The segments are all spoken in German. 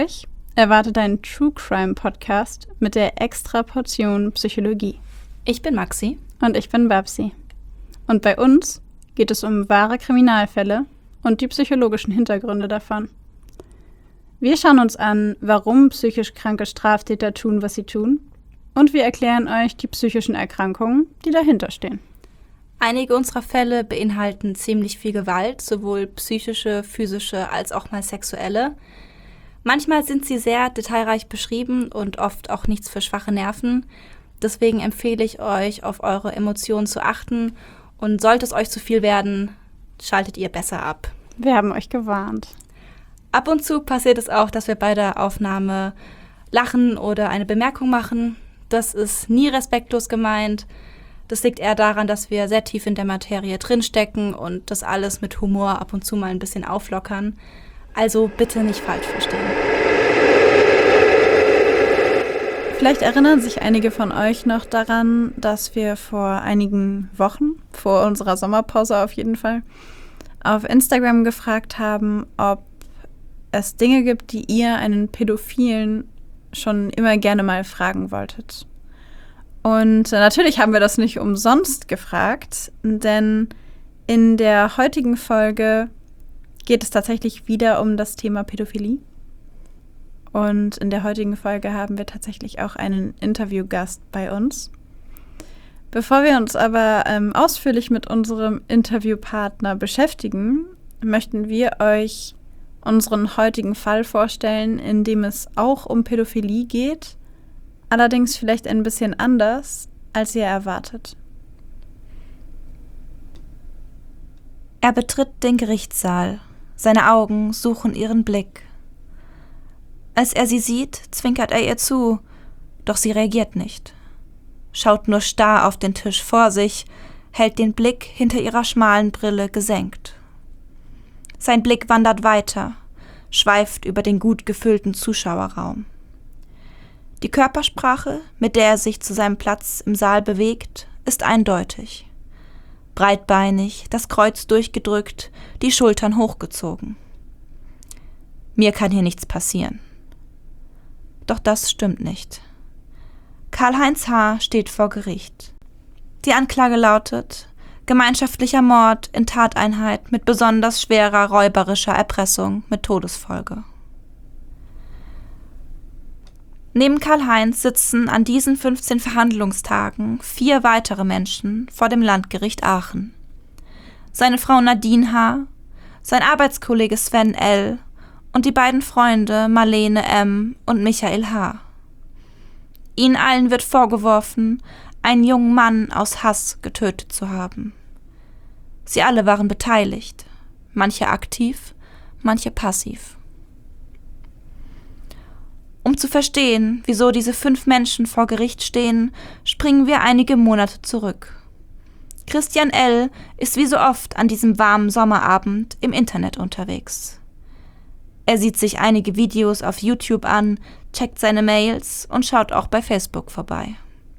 Euch erwartet ein True Crime Podcast mit der extra Portion Psychologie. Ich bin Maxi. Und ich bin Babsi. Und bei uns geht es um wahre Kriminalfälle und die psychologischen Hintergründe davon. Wir schauen uns an, warum psychisch kranke Straftäter tun, was sie tun. Und wir erklären euch die psychischen Erkrankungen, die dahinter stehen. Einige unserer Fälle beinhalten ziemlich viel Gewalt, sowohl psychische, physische als auch mal sexuelle. Manchmal sind sie sehr detailreich beschrieben und oft auch nichts für schwache Nerven. Deswegen empfehle ich euch, auf eure Emotionen zu achten. Und sollte es euch zu viel werden, schaltet ihr besser ab. Wir haben euch gewarnt. Ab und zu passiert es auch, dass wir bei der Aufnahme lachen oder eine Bemerkung machen. Das ist nie respektlos gemeint. Das liegt eher daran, dass wir sehr tief in der Materie drinstecken und das alles mit Humor ab und zu mal ein bisschen auflockern. Also bitte nicht falsch verstehen. Vielleicht erinnern sich einige von euch noch daran, dass wir vor einigen Wochen, vor unserer Sommerpause auf jeden Fall, auf Instagram gefragt haben, ob es Dinge gibt, die ihr einen Pädophilen schon immer gerne mal fragen wolltet. Und natürlich haben wir das nicht umsonst gefragt, denn in der heutigen Folge geht es tatsächlich wieder um das Thema Pädophilie. Und in der heutigen Folge haben wir tatsächlich auch einen Interviewgast bei uns. Bevor wir uns aber ausführlich mit unserem Interviewpartner beschäftigen, möchten wir euch unseren heutigen Fall vorstellen, in dem es auch um Pädophilie geht, allerdings vielleicht ein bisschen anders, als ihr erwartet. Er betritt den Gerichtssaal. Seine Augen suchen ihren Blick. Als er sie sieht, zwinkert er ihr zu, doch sie reagiert nicht. Schaut nur starr auf den Tisch vor sich, hält den Blick hinter ihrer schmalen Brille gesenkt. Sein Blick wandert weiter, schweift über den gut gefüllten Zuschauerraum. Die Körpersprache, mit der er sich zu seinem Platz im Saal bewegt, ist eindeutig. Breitbeinig, das Kreuz durchgedrückt, die Schultern hochgezogen. Mir kann hier nichts passieren. Doch das stimmt nicht. Karl-Heinz H. steht vor Gericht. Die Anklage lautet: gemeinschaftlicher Mord in Tateinheit mit besonders schwerer räuberischer Erpressung mit Todesfolge. Neben Karl-Heinz sitzen an diesen 15 Verhandlungstagen 4 weitere Menschen vor dem Landgericht Aachen. Seine Frau Nadine H., sein Arbeitskollege Sven L. und die beiden Freunde Marlene M. und Michael H. Ihnen allen wird vorgeworfen, einen jungen Mann aus Hass getötet zu haben. Sie alle waren beteiligt, manche aktiv, manche passiv. Um zu verstehen, wieso diese 5 Menschen vor Gericht stehen, springen wir einige Monate zurück. Christian L. ist wie so oft an diesem warmen Sommerabend im Internet unterwegs. Er sieht sich einige Videos auf YouTube an, checkt seine Mails und schaut auch bei Facebook vorbei.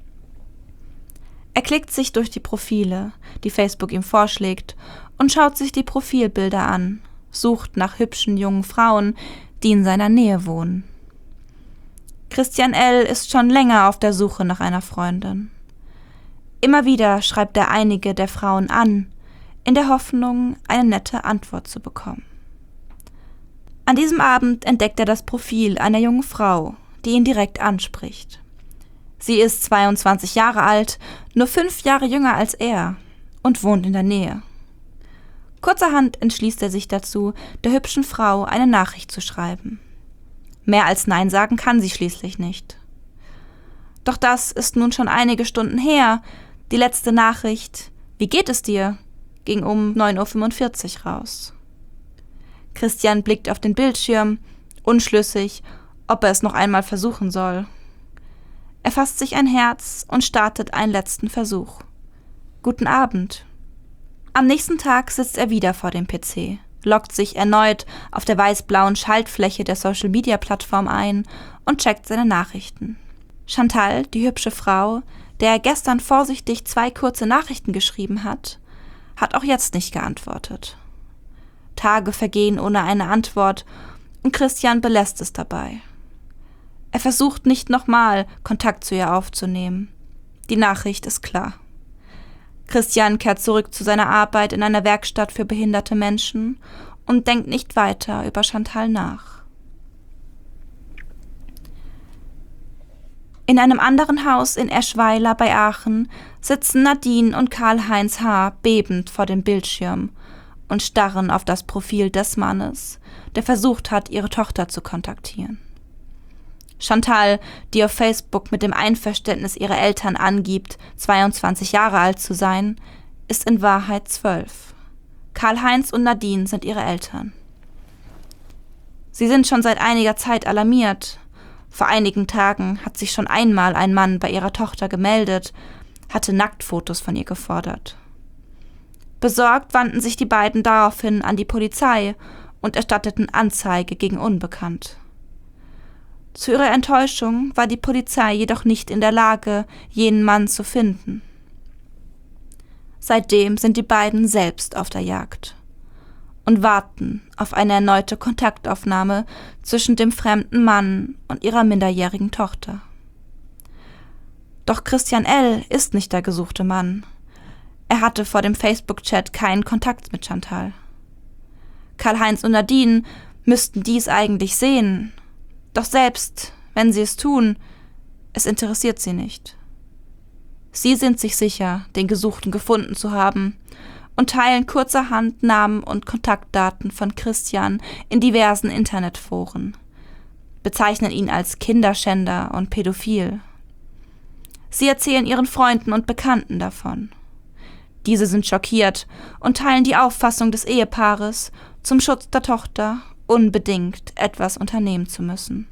Er klickt sich durch die Profile, die Facebook ihm vorschlägt, und schaut sich die Profilbilder an, sucht nach hübschen jungen Frauen, die in seiner Nähe wohnen. Christian L. ist schon länger auf der Suche nach einer Freundin. Immer wieder schreibt er einige der Frauen an, in der Hoffnung, eine nette Antwort zu bekommen. An diesem Abend entdeckt er das Profil einer jungen Frau, die ihn direkt anspricht. Sie ist 22 Jahre alt, nur 5 Jahre jünger als er und wohnt in der Nähe. Kurzerhand entschließt er sich dazu, der hübschen Frau eine Nachricht zu schreiben. Mehr als Nein sagen kann sie schließlich nicht. Doch das ist nun schon einige Stunden her. Die letzte Nachricht, wie geht es dir, ging um 9:45 Uhr raus. Christian blickt auf den Bildschirm, unschlüssig, ob er es noch einmal versuchen soll. Er fasst sich ein Herz und startet einen letzten Versuch. Guten Abend. Am nächsten Tag sitzt er wieder vor dem PC, loggt sich erneut auf der weiß-blauen Schaltfläche der Social-Media-Plattform ein und checkt seine Nachrichten. Chantal, die hübsche Frau, der er gestern vorsichtig 2 kurze Nachrichten geschrieben hat auch jetzt nicht geantwortet. Tage vergehen ohne eine Antwort Und Christian belässt es dabei. Er versucht nicht nochmal Kontakt zu ihr aufzunehmen. Die Nachricht ist klar. Christian kehrt zurück zu seiner Arbeit in einer Werkstatt für behinderte Menschen und denkt nicht weiter über Chantal nach. In einem anderen Haus in Eschweiler bei Aachen sitzen Nadine und Karl-Heinz H. bebend vor dem Bildschirm und starren auf das Profil des Mannes, der versucht hat, ihre Tochter zu kontaktieren. Chantal, die auf Facebook mit dem Einverständnis ihrer Eltern angibt, 22 Jahre alt zu sein, ist in Wahrheit 12. Karl-Heinz und Nadine sind ihre Eltern. Sie sind schon seit einiger Zeit alarmiert. Vor einigen Tagen hat sich schon einmal ein Mann bei ihrer Tochter gemeldet, hatte Nacktfotos von ihr gefordert. Besorgt wandten sich die beiden daraufhin an die Polizei und erstatteten Anzeige gegen Unbekannt. Zu ihrer Enttäuschung war die Polizei jedoch nicht in der Lage, jenen Mann zu finden. Seitdem sind die beiden selbst auf der Jagd und warten auf eine erneute Kontaktaufnahme zwischen dem fremden Mann und ihrer minderjährigen Tochter. Doch Christian L. ist nicht der gesuchte Mann. Er hatte vor dem Facebook-Chat keinen Kontakt mit Chantal. Karl-Heinz und Nadine müssten dies eigentlich sehen. Doch selbst, wenn sie es tun, es interessiert sie nicht. Sie sind sich sicher, den Gesuchten gefunden zu haben und teilen kurzerhand Namen und Kontaktdaten von Christian in diversen Internetforen, bezeichnen ihn als Kinderschänder und pädophil. Sie erzählen ihren Freunden und Bekannten davon. Diese sind schockiert und teilen die Auffassung des Ehepaares, zum Schutz der Tochter unbedingt etwas unternehmen zu müssen.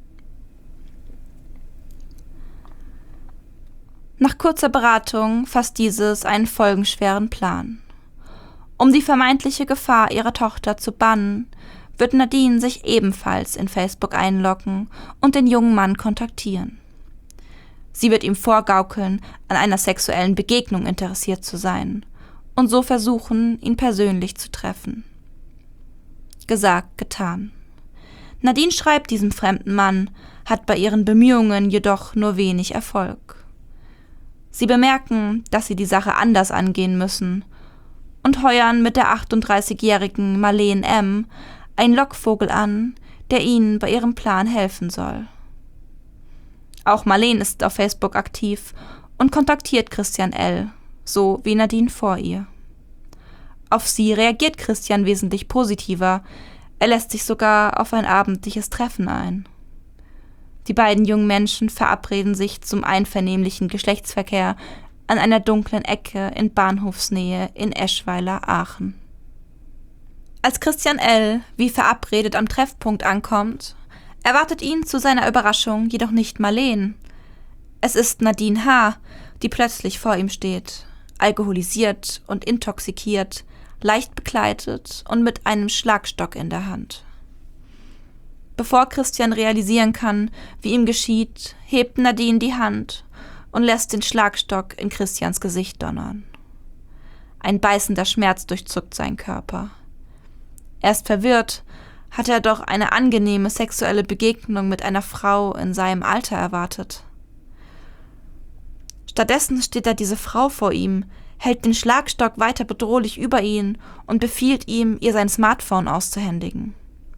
Nach kurzer Beratung fasst dieses einen folgenschweren Plan. Um die vermeintliche Gefahr ihrer Tochter zu bannen, wird Nadine sich ebenfalls in Facebook einloggen und den jungen Mann kontaktieren. Sie wird ihm vorgaukeln, an einer sexuellen Begegnung interessiert zu sein und so versuchen, ihn persönlich zu treffen. Gesagt, getan. Nadine schreibt diesem fremden Mann, hat bei ihren Bemühungen jedoch nur wenig Erfolg. Sie bemerken, dass sie die Sache anders angehen müssen und heuern mit der 38-jährigen Marleen M. einen Lockvogel an, der ihnen bei ihrem Plan helfen soll. Auch Marleen ist auf Facebook aktiv und kontaktiert Christian L., so wie Nadine vor ihr. Auf sie reagiert Christian wesentlich positiver, er lässt sich sogar auf ein abendliches Treffen ein. Die beiden jungen Menschen verabreden sich zum einvernehmlichen Geschlechtsverkehr an einer dunklen Ecke in Bahnhofsnähe in Eschweiler, Aachen. Als Christian L. wie verabredet am Treffpunkt ankommt, erwartet ihn zu seiner Überraschung jedoch nicht Marleen. Es ist Nadine H., die plötzlich vor ihm steht, alkoholisiert und intoxikiert, leicht bekleidet und mit einem Schlagstock in der Hand. Bevor Christian realisieren kann, wie ihm geschieht, hebt Nadine die Hand und lässt den Schlagstock in Christians Gesicht donnern. Ein beißender Schmerz durchzuckt seinen Körper. Erst verwirrt, hat er doch eine angenehme sexuelle Begegnung mit einer Frau in seinem Alter erwartet. Stattdessen steht da diese Frau vor ihm, hält den Schlagstock weiter bedrohlich über ihn und befiehlt ihm, ihr sein Smartphone auszuhändigen.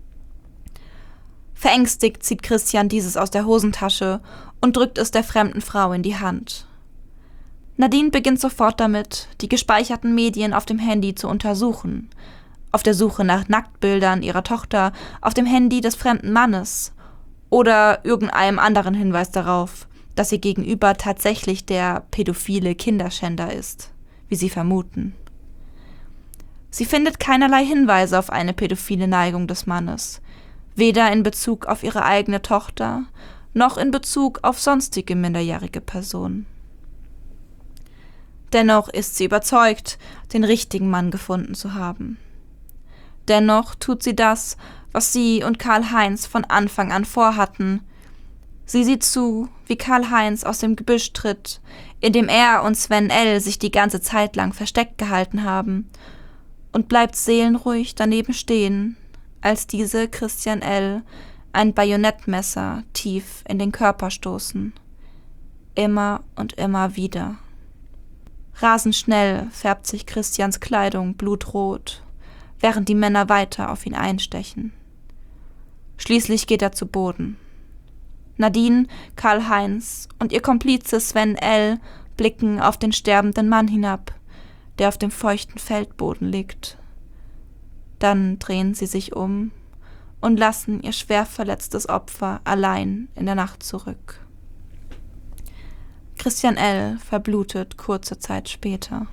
Verängstigt zieht Christian dieses aus der Hosentasche und drückt es der fremden Frau in die Hand. Nadine beginnt sofort damit, die gespeicherten Medien auf dem Handy zu untersuchen, auf der Suche nach Nacktbildern ihrer Tochter auf dem Handy des fremden Mannes oder irgendeinem anderen Hinweis darauf, dass ihr Gegenüber tatsächlich der pädophile Kinderschänder ist, wie sie vermuten. Sie findet keinerlei Hinweise auf eine pädophile Neigung des Mannes, weder in Bezug auf ihre eigene Tochter, noch in Bezug auf sonstige minderjährige Personen. Dennoch ist sie überzeugt, den richtigen Mann gefunden zu haben. Dennoch tut sie das, was sie und Karl-Heinz von Anfang an vorhatten. Sie sieht zu, wie Karl-Heinz aus dem Gebüsch tritt, in dem er und Sven L. sich die ganze Zeit lang versteckt gehalten haben, und bleibt seelenruhig daneben stehen, als diese Christian L. ein Bajonettmesser tief in den Körper stoßen. Immer und immer wieder. Rasend schnell färbt sich Christians Kleidung blutrot, während die Männer weiter auf ihn einstechen. Schließlich geht er zu Boden. Nadine, Karl-Heinz und ihr Komplize Sven L. blicken auf den sterbenden Mann hinab, der auf dem feuchten Feldboden liegt. Dann drehen sie sich um und lassen ihr schwer verletztes Opfer allein in der Nacht zurück. Christian L. verblutet kurze Zeit später.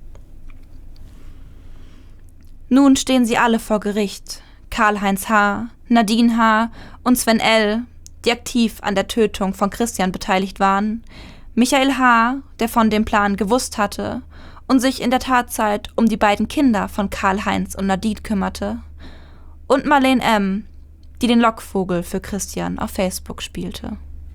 Nun stehen sie alle vor Gericht, Karl-Heinz H., Nadine H. und Sven L., die aktiv an der Tötung von Christian beteiligt waren, Michael H., der von dem Plan gewusst hatte und sich in der Tatzeit um die beiden Kinder von Karl-Heinz und Nadine kümmerte, und Marlene M., die den Lockvogel für Christian auf Facebook spielte.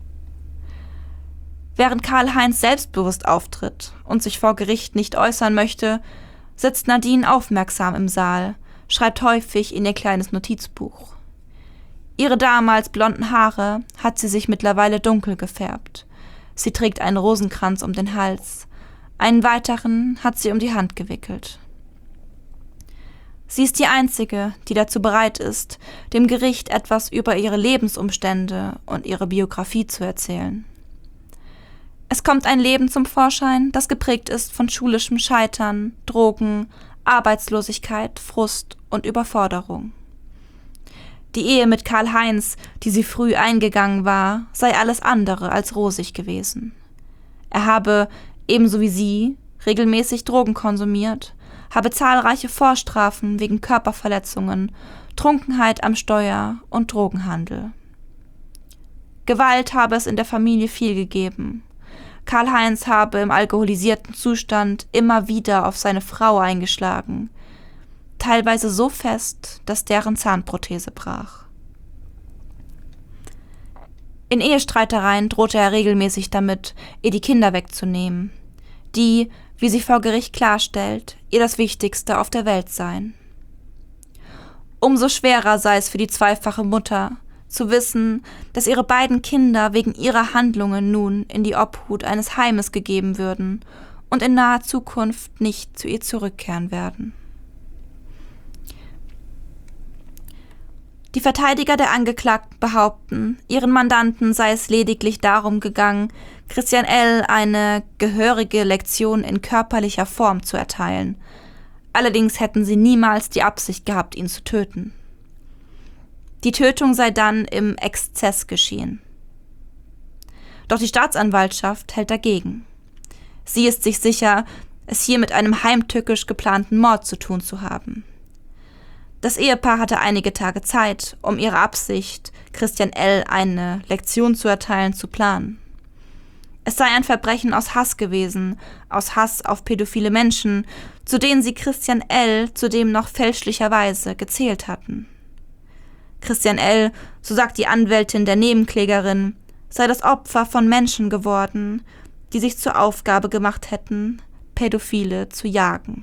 Während Karl-Heinz selbstbewusst auftritt und sich vor Gericht nicht äußern möchte, sitzt Nadine aufmerksam im Saal, schreibt häufig in ihr kleines Notizbuch. Ihre damals blonden Haare hat sie sich mittlerweile dunkel gefärbt. Sie trägt einen Rosenkranz um den Hals, einen weiteren hat sie um die Hand gewickelt. Sie ist die Einzige, die dazu bereit ist, dem Gericht etwas über ihre Lebensumstände und ihre Biografie zu erzählen. Es kommt ein Leben zum Vorschein, das geprägt ist von schulischem Scheitern, Drogen, Arbeitslosigkeit, Frust und Überforderung. Die Ehe mit Karl-Heinz, die sie früh eingegangen war, sei alles andere als rosig gewesen. Er habe, ebenso wie sie, regelmäßig Drogen konsumiert, habe zahlreiche Vorstrafen wegen Körperverletzungen, Trunkenheit am Steuer und Drogenhandel. Gewalt habe es in der Familie viel gegeben. Karl-Heinz habe im alkoholisierten Zustand immer wieder auf seine Frau eingeschlagen, teilweise so fest, dass deren Zahnprothese brach. In Ehestreitereien drohte er regelmäßig damit, ihr die Kinder wegzunehmen, die, wie sie vor Gericht klarstellt, ihr das Wichtigste auf der Welt seien. Umso schwerer sei es für die zweifache Mutter, zu wissen, dass ihre beiden Kinder wegen ihrer Handlungen nun in die Obhut eines Heimes gegeben würden und in naher Zukunft nicht zu ihr zurückkehren werden. Die Verteidiger der Angeklagten behaupten, ihren Mandanten sei es lediglich darum gegangen, Christian L. eine gehörige Lektion in körperlicher Form zu erteilen. Allerdings hätten sie niemals die Absicht gehabt, ihn zu töten. Die Tötung sei dann im Exzess geschehen. Doch die Staatsanwaltschaft hält dagegen. Sie ist sich sicher, es hier mit einem heimtückisch geplanten Mord zu tun zu haben. Das Ehepaar hatte einige Tage Zeit, um ihre Absicht, Christian L. eine Lektion zu erteilen, zu planen. Es sei ein Verbrechen aus Hass gewesen, aus Hass auf pädophile Menschen, zu denen sie Christian L. zudem noch fälschlicherweise gezählt hatten. Christian L., so sagt die Anwältin der Nebenklägerin, sei das Opfer von Menschen geworden, die sich zur Aufgabe gemacht hätten, Pädophile zu jagen.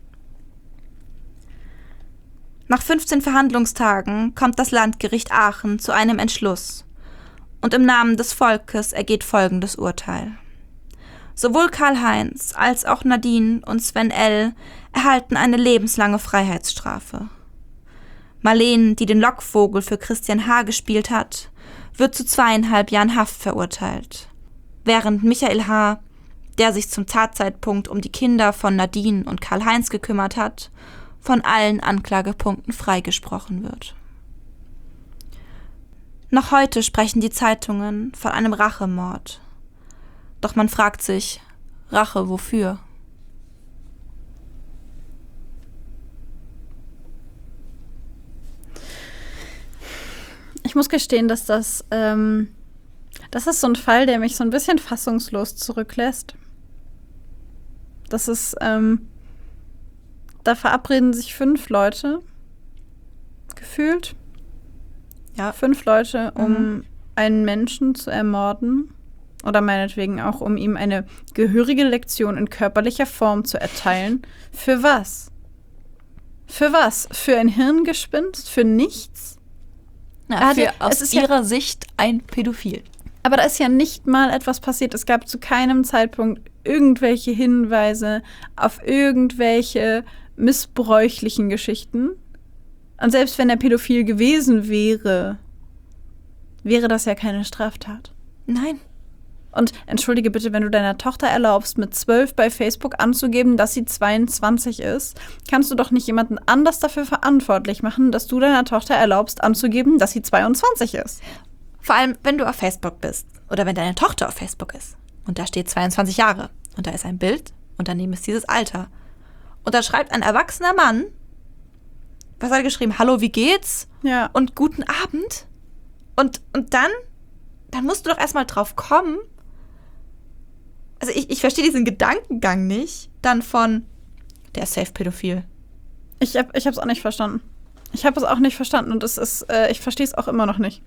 Nach 15 Verhandlungstagen kommt das Landgericht Aachen zu einem Entschluss. Und im Namen des Volkes ergeht folgendes Urteil. Sowohl Karl-Heinz als auch Nadine und Sven L. erhalten eine lebenslange Freiheitsstrafe. Marlene, die den Lockvogel für Christian H. gespielt hat, wird zu 2,5 Jahren Haft verurteilt, während Michael H., der sich zum Tatzeitpunkt um die Kinder von Nadine und Karl-Heinz gekümmert hat, von allen Anklagepunkten freigesprochen wird. Noch heute sprechen die Zeitungen von einem Rachemord. Doch man fragt sich, Rache wofür? Ich muss gestehen, dass das ist so ein Fall, der mich so ein bisschen fassungslos zurücklässt. Das ist, da verabreden sich 5 Leute, gefühlt. Ja, 5 Leute, um einen Menschen zu ermorden oder meinetwegen auch, um ihm eine gehörige Lektion in körperlicher Form zu erteilen. Für was? Für was? Für ein Hirngespinst? Für nichts? Aus ihrer Sicht ein Pädophil. Aber da ist ja nicht mal etwas passiert. Es gab zu keinem Zeitpunkt irgendwelche Hinweise auf irgendwelche missbräuchlichen Geschichten. Und selbst wenn er pädophil gewesen wäre, wäre das ja keine Straftat. Nein. Und entschuldige bitte, wenn du deiner Tochter erlaubst, mit 12 bei Facebook anzugeben, dass sie 22 ist, kannst du doch nicht jemanden anders dafür verantwortlich machen, dass du deiner Tochter erlaubst, anzugeben, dass sie 22 ist. Vor allem, wenn du auf Facebook bist oder wenn deine Tochter auf Facebook ist und da steht 22 Jahre und da ist ein Bild und daneben ist dieses Alter. Und da schreibt ein erwachsener Mann, was hat er geschrieben? Hallo, wie geht's? Ja. Und guten Abend. Und dann musst du doch erstmal drauf kommen. Also ich verstehe diesen Gedankengang nicht. Dann von, der ist safe pädophil. Ich hab's auch nicht verstanden. Ich habe es auch nicht verstanden und ich verstehe es auch immer noch nicht.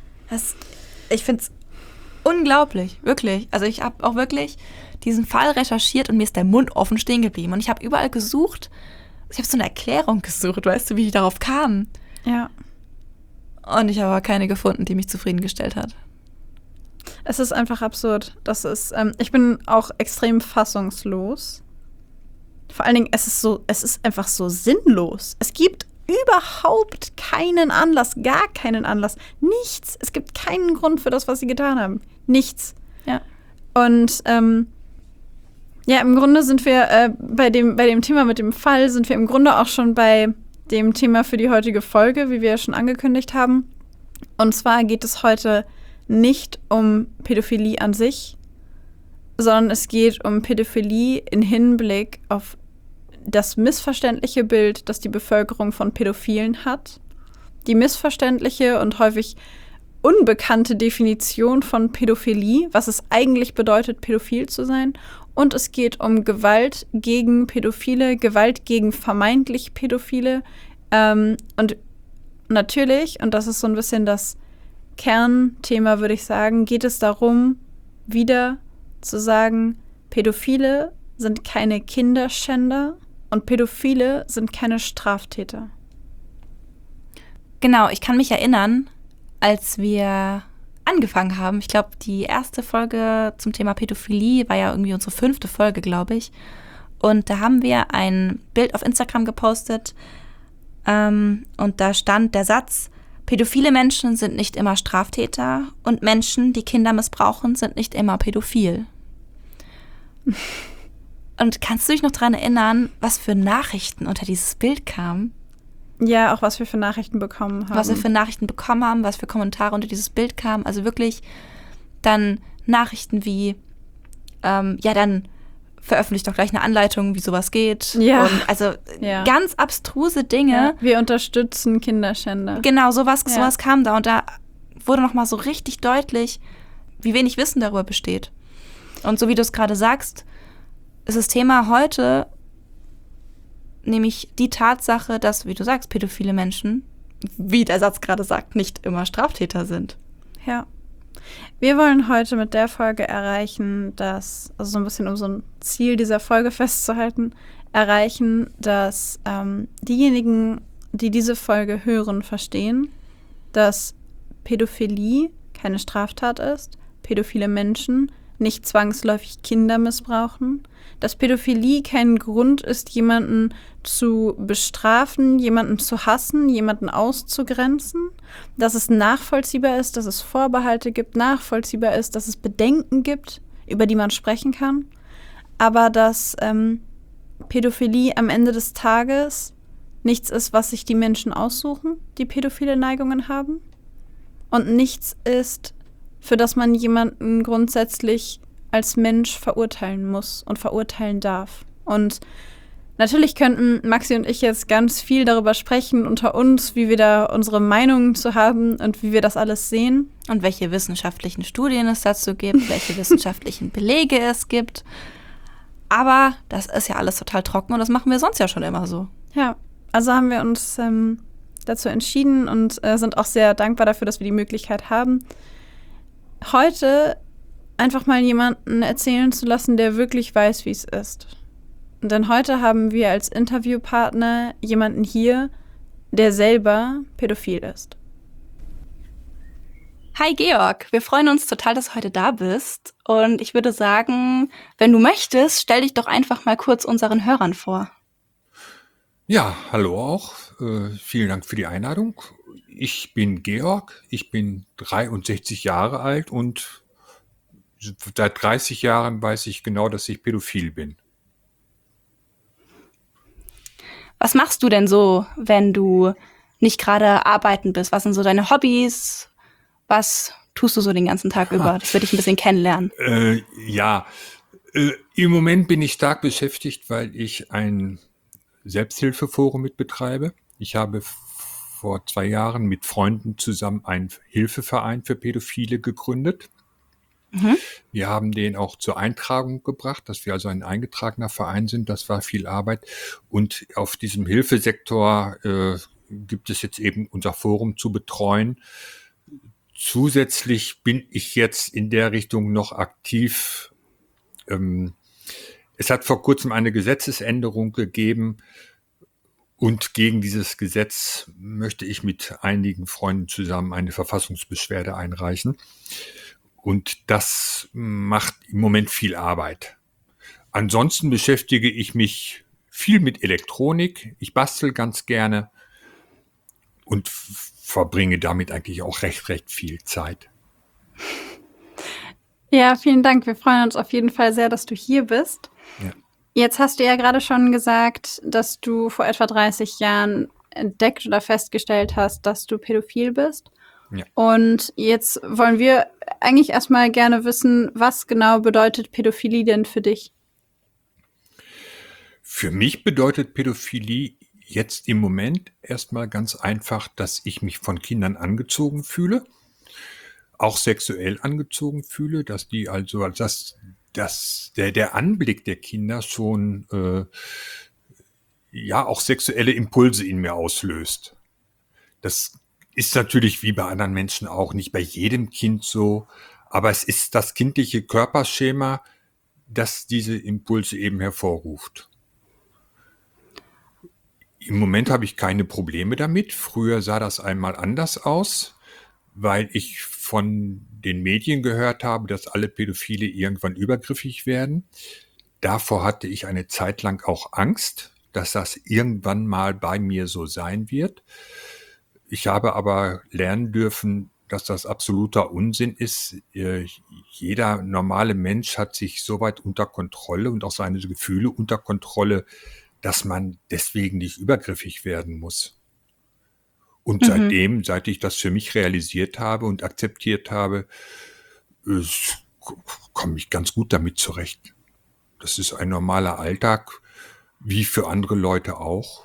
Ich finde es unglaublich, wirklich. Also ich habe auch wirklich diesen Fall recherchiert und mir ist der Mund offen stehen geblieben. Und ich habe überall gesucht, ich habe so eine Erklärung gesucht, weißt du, wie ich darauf kam. Ja. Und ich habe aber keine gefunden, die mich zufriedengestellt hat. Es ist einfach absurd. Ich bin auch extrem fassungslos. Vor allen Dingen, es ist einfach so sinnlos. Es gibt überhaupt keinen Anlass, gar keinen Anlass, nichts. Es gibt keinen Grund für das, was sie getan haben. Nichts. Ja. Und ja, im Grunde sind wir bei dem Thema mit dem Fall, sind wir im Grunde auch schon bei dem Thema für die heutige Folge, wie wir ja schon angekündigt haben. Und zwar geht es heute nicht um Pädophilie an sich, sondern es geht um Pädophilie in Hinblick auf das missverständliche Bild, das die Bevölkerung von Pädophilen hat, die missverständliche und häufig unbekannte Definition von Pädophilie, was es eigentlich bedeutet, pädophil zu sein. Und es geht um Gewalt gegen Pädophile, Gewalt gegen vermeintlich Pädophile. Und natürlich, und das ist so ein bisschen das Kernthema, würde ich sagen, geht es darum, wieder zu sagen, Pädophile sind keine Kinderschänder und Pädophile sind keine Straftäter. Genau, ich kann mich erinnern, als wir angefangen haben, ich glaube, die erste Folge zum Thema Pädophilie war ja irgendwie unsere 5. Folge, glaube ich. Und da haben wir ein Bild auf Instagram gepostet und da stand der Satz, pädophile Menschen sind nicht immer Straftäter und Menschen, die Kinder missbrauchen, sind nicht immer pädophil. Und kannst du dich noch daran erinnern, was für Nachrichten unter dieses Bild kamen? Ja, auch was wir für Nachrichten bekommen haben. Was für Kommentare unter dieses Bild kamen. Also wirklich dann Nachrichten wie, dann veröffentlicht doch gleich eine Anleitung, wie sowas geht. Ja. Und also ganz abstruse Dinge. Ja, wir unterstützen Kinderschänder. Genau, sowas kam da. Und da wurde nochmal so richtig deutlich, wie wenig Wissen darüber besteht. Und so wie du es gerade sagst, ist das Thema heute nämlich die Tatsache, dass, wie du sagst, pädophile Menschen, wie der Satz gerade sagt, nicht immer Straftäter sind. Ja. Wir wollen heute mit der Folge erreichen, dass, also so ein bisschen um so ein Ziel dieser Folge festzuhalten, erreichen, dass diejenigen, die diese Folge hören, verstehen, dass Pädophilie keine Straftat ist, pädophile Menschen nicht zwangsläufig Kinder missbrauchen, dass Pädophilie kein Grund ist, jemanden zu bestrafen, jemanden zu hassen, jemanden auszugrenzen, dass es nachvollziehbar ist, dass es Vorbehalte gibt, nachvollziehbar ist, dass es Bedenken gibt, über die man sprechen kann, aber dass Pädophilie am Ende des Tages nichts ist, was sich die Menschen aussuchen, die pädophile Neigungen haben, und nichts ist, für das man jemanden grundsätzlich als Mensch verurteilen muss und verurteilen darf. Und natürlich könnten Maxi und ich jetzt ganz viel darüber sprechen unter uns, wie wir da unsere Meinungen zu haben und wie wir das alles sehen. Und welche wissenschaftlichen Studien es dazu gibt, welche wissenschaftlichen Belege es gibt. Aber das ist ja alles total trocken und das machen wir sonst ja schon immer so. Ja, also haben wir uns dazu entschieden und sind auch sehr dankbar dafür, dass wir die Möglichkeit haben, heute einfach mal jemanden erzählen zu lassen, der wirklich weiß, wie es ist. Denn heute haben wir als Interviewpartner jemanden hier, der selber pädophil ist. Hi Georg, wir freuen uns total, dass du heute da bist. Und ich würde sagen, wenn du möchtest, stell dich doch einfach mal kurz unseren Hörern vor. Ja, hallo auch. Vielen Dank für die Einladung. Ich bin Georg, ich bin 63 Jahre alt und seit 30 Jahren weiß ich genau, dass ich pädophil bin. Was machst du denn so, wenn du nicht gerade arbeiten bist? Was sind so deine Hobbys? Was tust du so den ganzen Tag über? Das würde ich ein bisschen kennenlernen. Im Moment bin ich stark beschäftigt, weil ich ein Selbsthilfeforum mit betreibe. Ich habe vor 2 Jahren mit Freunden zusammen einen Hilfeverein für Pädophile gegründet. Wir haben den auch zur Eintragung gebracht, dass wir also ein eingetragener Verein sind. Das war viel Arbeit. Und auf diesem Hilfesektor gibt es jetzt eben unser Forum zu betreuen. Zusätzlich bin ich jetzt in der Richtung noch aktiv. Es hat vor kurzem eine Gesetzesänderung gegeben und gegen dieses Gesetz möchte ich mit einigen Freunden zusammen eine Verfassungsbeschwerde einreichen. Und das macht im Moment viel Arbeit. Ansonsten beschäftige ich mich viel mit Elektronik. Ich bastel ganz gerne und verbringe damit eigentlich auch recht viel Zeit. Ja, vielen Dank. Wir freuen uns auf jeden Fall sehr, dass du hier bist. Ja. Jetzt hast du ja gerade schon gesagt, dass du vor etwa 30 Jahren entdeckt oder festgestellt hast, dass du pädophil bist. Ja. Und jetzt wollen wir eigentlich erstmal gerne wissen, was genau bedeutet Pädophilie denn für dich? Für mich bedeutet Pädophilie jetzt im Moment erstmal ganz einfach, dass ich mich von Kindern angezogen fühle, auch sexuell angezogen fühle, dass die also, dass der Anblick der Kinder schon auch sexuelle Impulse in mir auslöst. Das ist natürlich wie bei anderen Menschen auch nicht bei jedem Kind so, aber es ist das kindliche Körperschema, das diese Impulse eben hervorruft. Im Moment habe ich keine Probleme damit. Früher sah das einmal anders aus, weil ich von den Medien gehört habe, dass alle Pädophile irgendwann übergriffig werden. Davor hatte ich eine Zeit lang auch Angst, dass das irgendwann mal bei mir so sein wird. Ich habe aber lernen dürfen, dass das absoluter Unsinn ist. Jeder normale Mensch hat sich soweit unter Kontrolle und auch seine Gefühle unter Kontrolle, dass man deswegen nicht übergriffig werden muss. Und seit ich das für mich realisiert habe und akzeptiert habe, komme ich ganz gut damit zurecht. Das ist ein normaler Alltag, wie für andere Leute auch.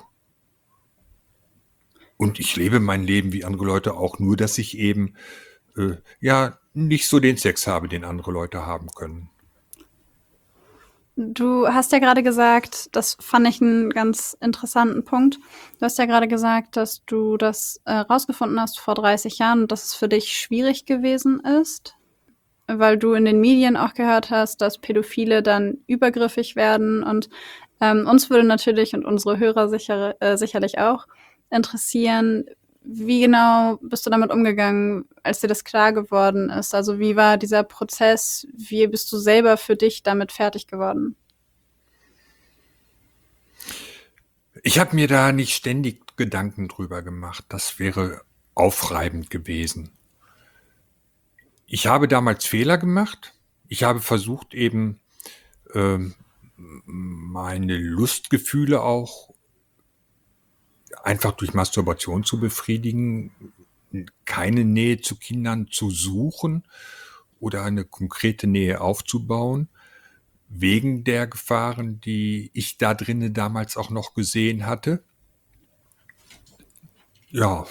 Und ich lebe mein Leben wie andere Leute auch, nur dass ich eben nicht so den Sex habe, den andere Leute haben können. Du hast ja gerade gesagt, das fand ich einen ganz interessanten Punkt. Du hast ja gerade gesagt, dass du das rausgefunden hast vor 30 Jahren und dass es für dich schwierig gewesen ist, weil du in den Medien auch gehört hast, dass Pädophile dann übergriffig werden. Und uns würde natürlich und unsere Hörer sicherlich auch interessieren, wie genau bist du damit umgegangen, als dir das klar geworden ist? Also wie war dieser Prozess? Wie bist du selber für dich damit fertig geworden? Ich habe mir da nicht ständig Gedanken drüber gemacht. Das wäre aufreibend gewesen. Ich habe damals Fehler gemacht. Ich habe versucht, eben meine Lustgefühle auch einfach durch Masturbation zu befriedigen, keine Nähe zu Kindern zu suchen oder eine konkrete Nähe aufzubauen, wegen der Gefahren, die ich da drinnen damals auch noch gesehen hatte. Ja,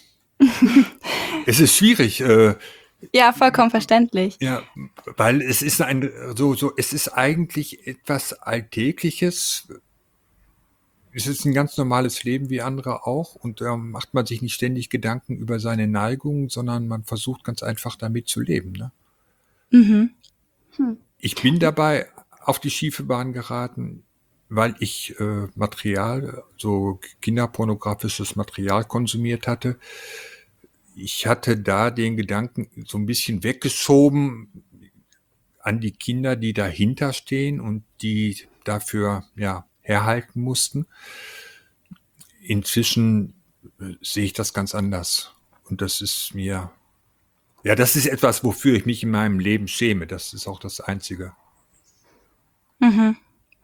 es ist schwierig. Ja, vollkommen verständlich. Ja, weil es ist es ist eigentlich etwas Alltägliches. Es ist ein ganz normales Leben wie andere auch und da macht man sich nicht ständig Gedanken über seine Neigungen, sondern man versucht ganz einfach damit zu leben. Ne? Ich bin dabei auf die schiefe Bahn geraten, weil ich so kinderpornografisches Material konsumiert hatte. Ich hatte da den Gedanken so ein bisschen weggeschoben an die Kinder, die dahinter stehen und die dafür herhalten mussten. Inzwischen sehe ich das ganz anders. Und das ist das ist etwas, wofür ich mich in meinem Leben schäme. Das ist auch das Einzige. Mhm.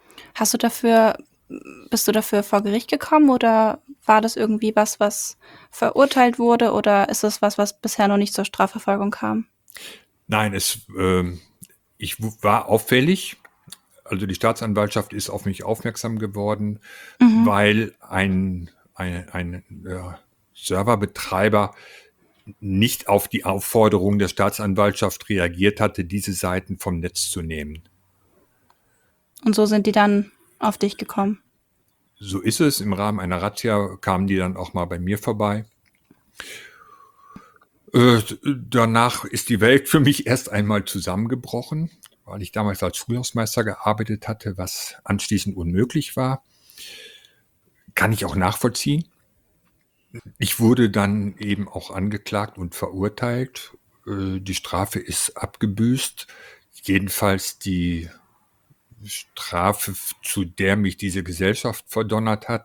Bist du dafür vor Gericht gekommen oder war das irgendwie was verurteilt wurde oder ist es was bisher noch nicht zur Strafverfolgung kam? Nein, ich war auffällig. Also die Staatsanwaltschaft ist auf mich aufmerksam geworden, weil ein Serverbetreiber nicht auf die Aufforderung der Staatsanwaltschaft reagiert hatte, diese Seiten vom Netz zu nehmen. Und so sind die dann auf dich gekommen? So ist es. Im Rahmen einer Razzia kamen die dann auch mal bei mir vorbei. Danach ist die Welt für mich erst einmal zusammengebrochen, weil ich damals als Schulhausmeister gearbeitet hatte, was anschließend unmöglich war. Kann ich auch nachvollziehen. Ich wurde dann eben auch angeklagt und verurteilt. Die Strafe ist abgebüßt. Jedenfalls die Strafe, zu der mich diese Gesellschaft verdonnert hat.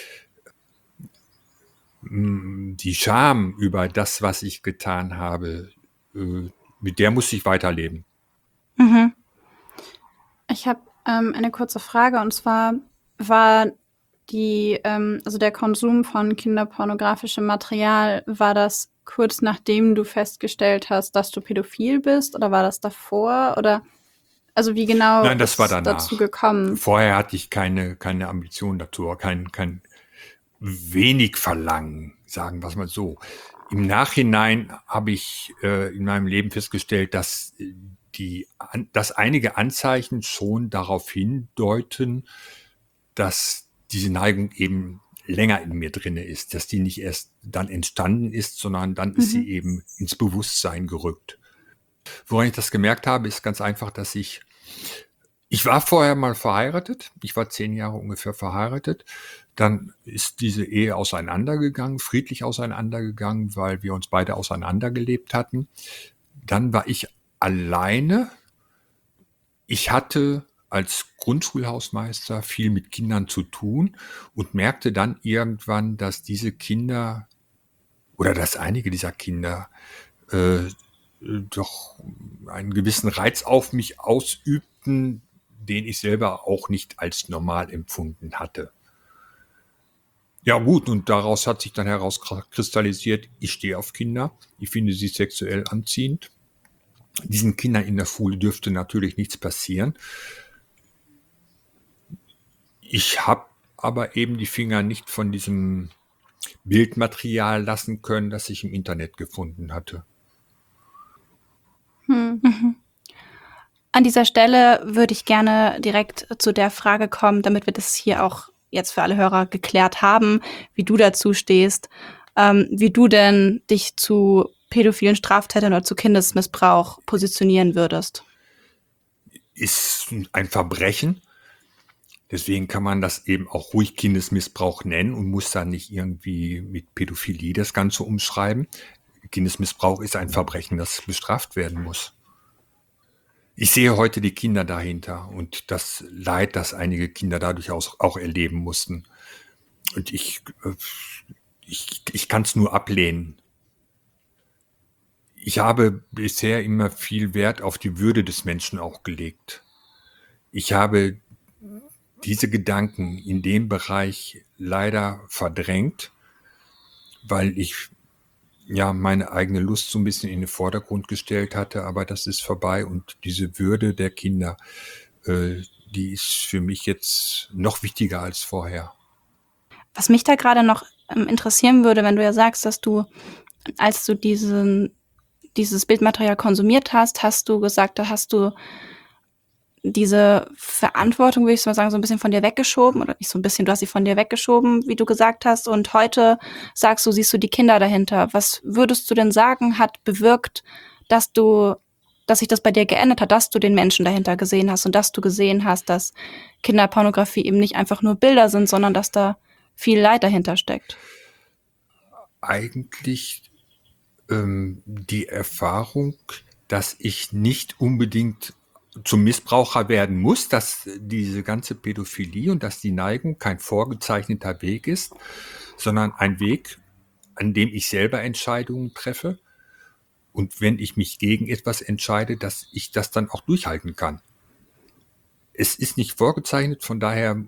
Die Scham über das, was ich getan habe, mit der muss ich weiterleben. Mhm. Ich habe eine kurze Frage, und zwar war der Konsum von kinderpornografischem Material, war das kurz nachdem du festgestellt hast, dass du pädophil bist, oder war das davor, oder also wie genau Nein, das ist war danach. dazu gekommen? Vorher hatte ich keine Ambition dazu, kein wenig Verlangen, sagen wir es mal so. Im Nachhinein habe ich in meinem Leben festgestellt, dass einige Anzeichen schon darauf hindeuten, dass diese Neigung eben länger in mir drinne ist, dass die nicht erst dann entstanden ist, sondern dann ist sie eben ins Bewusstsein gerückt. Woran ich das gemerkt habe, ist ganz einfach, dass ich war vorher mal verheiratet. Ich war 10 Jahre ungefähr verheiratet. Dann ist diese Ehe auseinandergegangen, friedlich auseinandergegangen, weil wir uns beide auseinandergelebt hatten. Dann war ich alleine. Ich hatte als Grundschulhausmeister viel mit Kindern zu tun und merkte dann irgendwann, dass diese Kinder oder dass einige dieser Kinder doch einen gewissen Reiz auf mich ausübten, den ich selber auch nicht als normal empfunden hatte. Ja gut, und daraus hat sich dann herauskristallisiert, ich stehe auf Kinder, ich finde sie sexuell anziehend. Diesen Kindern in der Schule dürfte natürlich nichts passieren. Ich habe aber eben die Finger nicht von diesem Bildmaterial lassen können, das ich im Internet gefunden hatte. An dieser Stelle würde ich gerne direkt zu der Frage kommen, damit wir das hier auch jetzt für alle Hörer geklärt haben, wie du dazu stehst, wie du denn dich zu pädophilen Straftätern oder zu Kindesmissbrauch positionieren würdest. Ist ein Verbrechen. Deswegen kann man das eben auch ruhig Kindesmissbrauch nennen und muss dann nicht irgendwie mit Pädophilie das Ganze umschreiben. Kindesmissbrauch ist ein Verbrechen, das bestraft werden muss. Ich sehe heute die Kinder dahinter und das Leid, das einige Kinder dadurch auch erleben mussten. Und ich kann es nur ablehnen. Ich habe bisher immer viel Wert auf die Würde des Menschen auch gelegt. Ich habe diese Gedanken in dem Bereich leider verdrängt, weil ich meine eigene Lust so ein bisschen in den Vordergrund gestellt hatte, aber das ist vorbei und diese Würde der Kinder, die ist für mich jetzt noch wichtiger als vorher. Was mich da gerade noch interessieren würde, wenn du ja sagst, dass du, als du dieses Bildmaterial konsumiert hast, hast du gesagt, da hast du diese Verantwortung, würde ich mal sagen, so ein bisschen von dir weggeschoben, oder nicht so ein bisschen, du hast sie von dir weggeschoben, wie du gesagt hast, und heute siehst du die Kinder dahinter. Was würdest du denn sagen, hat bewirkt, dass du dass sich das bei dir geändert hat, dass du den Menschen dahinter gesehen hast und dass du gesehen hast, dass Kinderpornografie eben nicht einfach nur Bilder sind, sondern dass da viel Leid dahinter steckt? Eigentlich die Erfahrung, dass ich nicht unbedingt zum Missbraucher werden muss, dass diese ganze Pädophilie und dass die Neigung kein vorgezeichneter Weg ist, sondern ein Weg, an dem ich selber Entscheidungen treffe. Und wenn ich mich gegen etwas entscheide, dass ich das dann auch durchhalten kann. Es ist nicht vorgezeichnet, von daher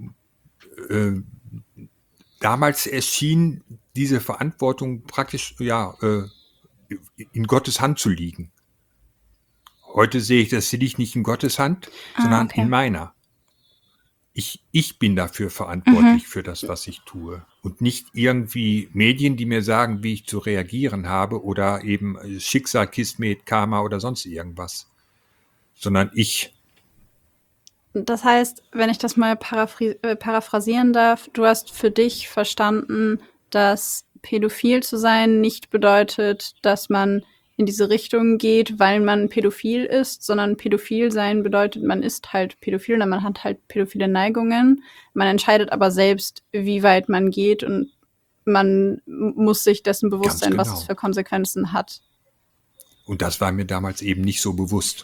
damals erschien diese Verantwortung praktisch in Gottes Hand zu liegen. Heute sehe ich, das liegt nicht in Gottes Hand, sondern okay. in meiner. Ich bin dafür verantwortlich für das, was ich tue. Und nicht irgendwie Medien, die mir sagen, wie ich zu reagieren habe oder eben Schicksal, Kismet, Karma oder sonst irgendwas. Sondern ich. Das heißt, wenn ich das mal paraphrasieren darf, du hast für dich verstanden, dass pädophil zu sein nicht bedeutet, dass man in diese Richtung geht, weil man pädophil ist, sondern pädophil sein bedeutet, man ist halt pädophil oder man hat halt pädophile Neigungen. Man entscheidet aber selbst, wie weit man geht und man muss sich dessen bewusst sein, was es für Konsequenzen hat. Und das war mir damals eben nicht so bewusst.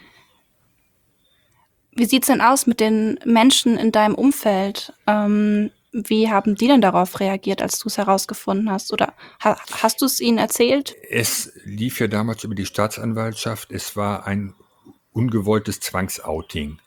Wie sieht's denn aus mit den Menschen in deinem Umfeld? Wie haben die denn darauf reagiert, als du es herausgefunden hast? Oder hast du es ihnen erzählt? Es lief ja damals über die Staatsanwaltschaft. Es war ein ungewolltes Zwangsouting.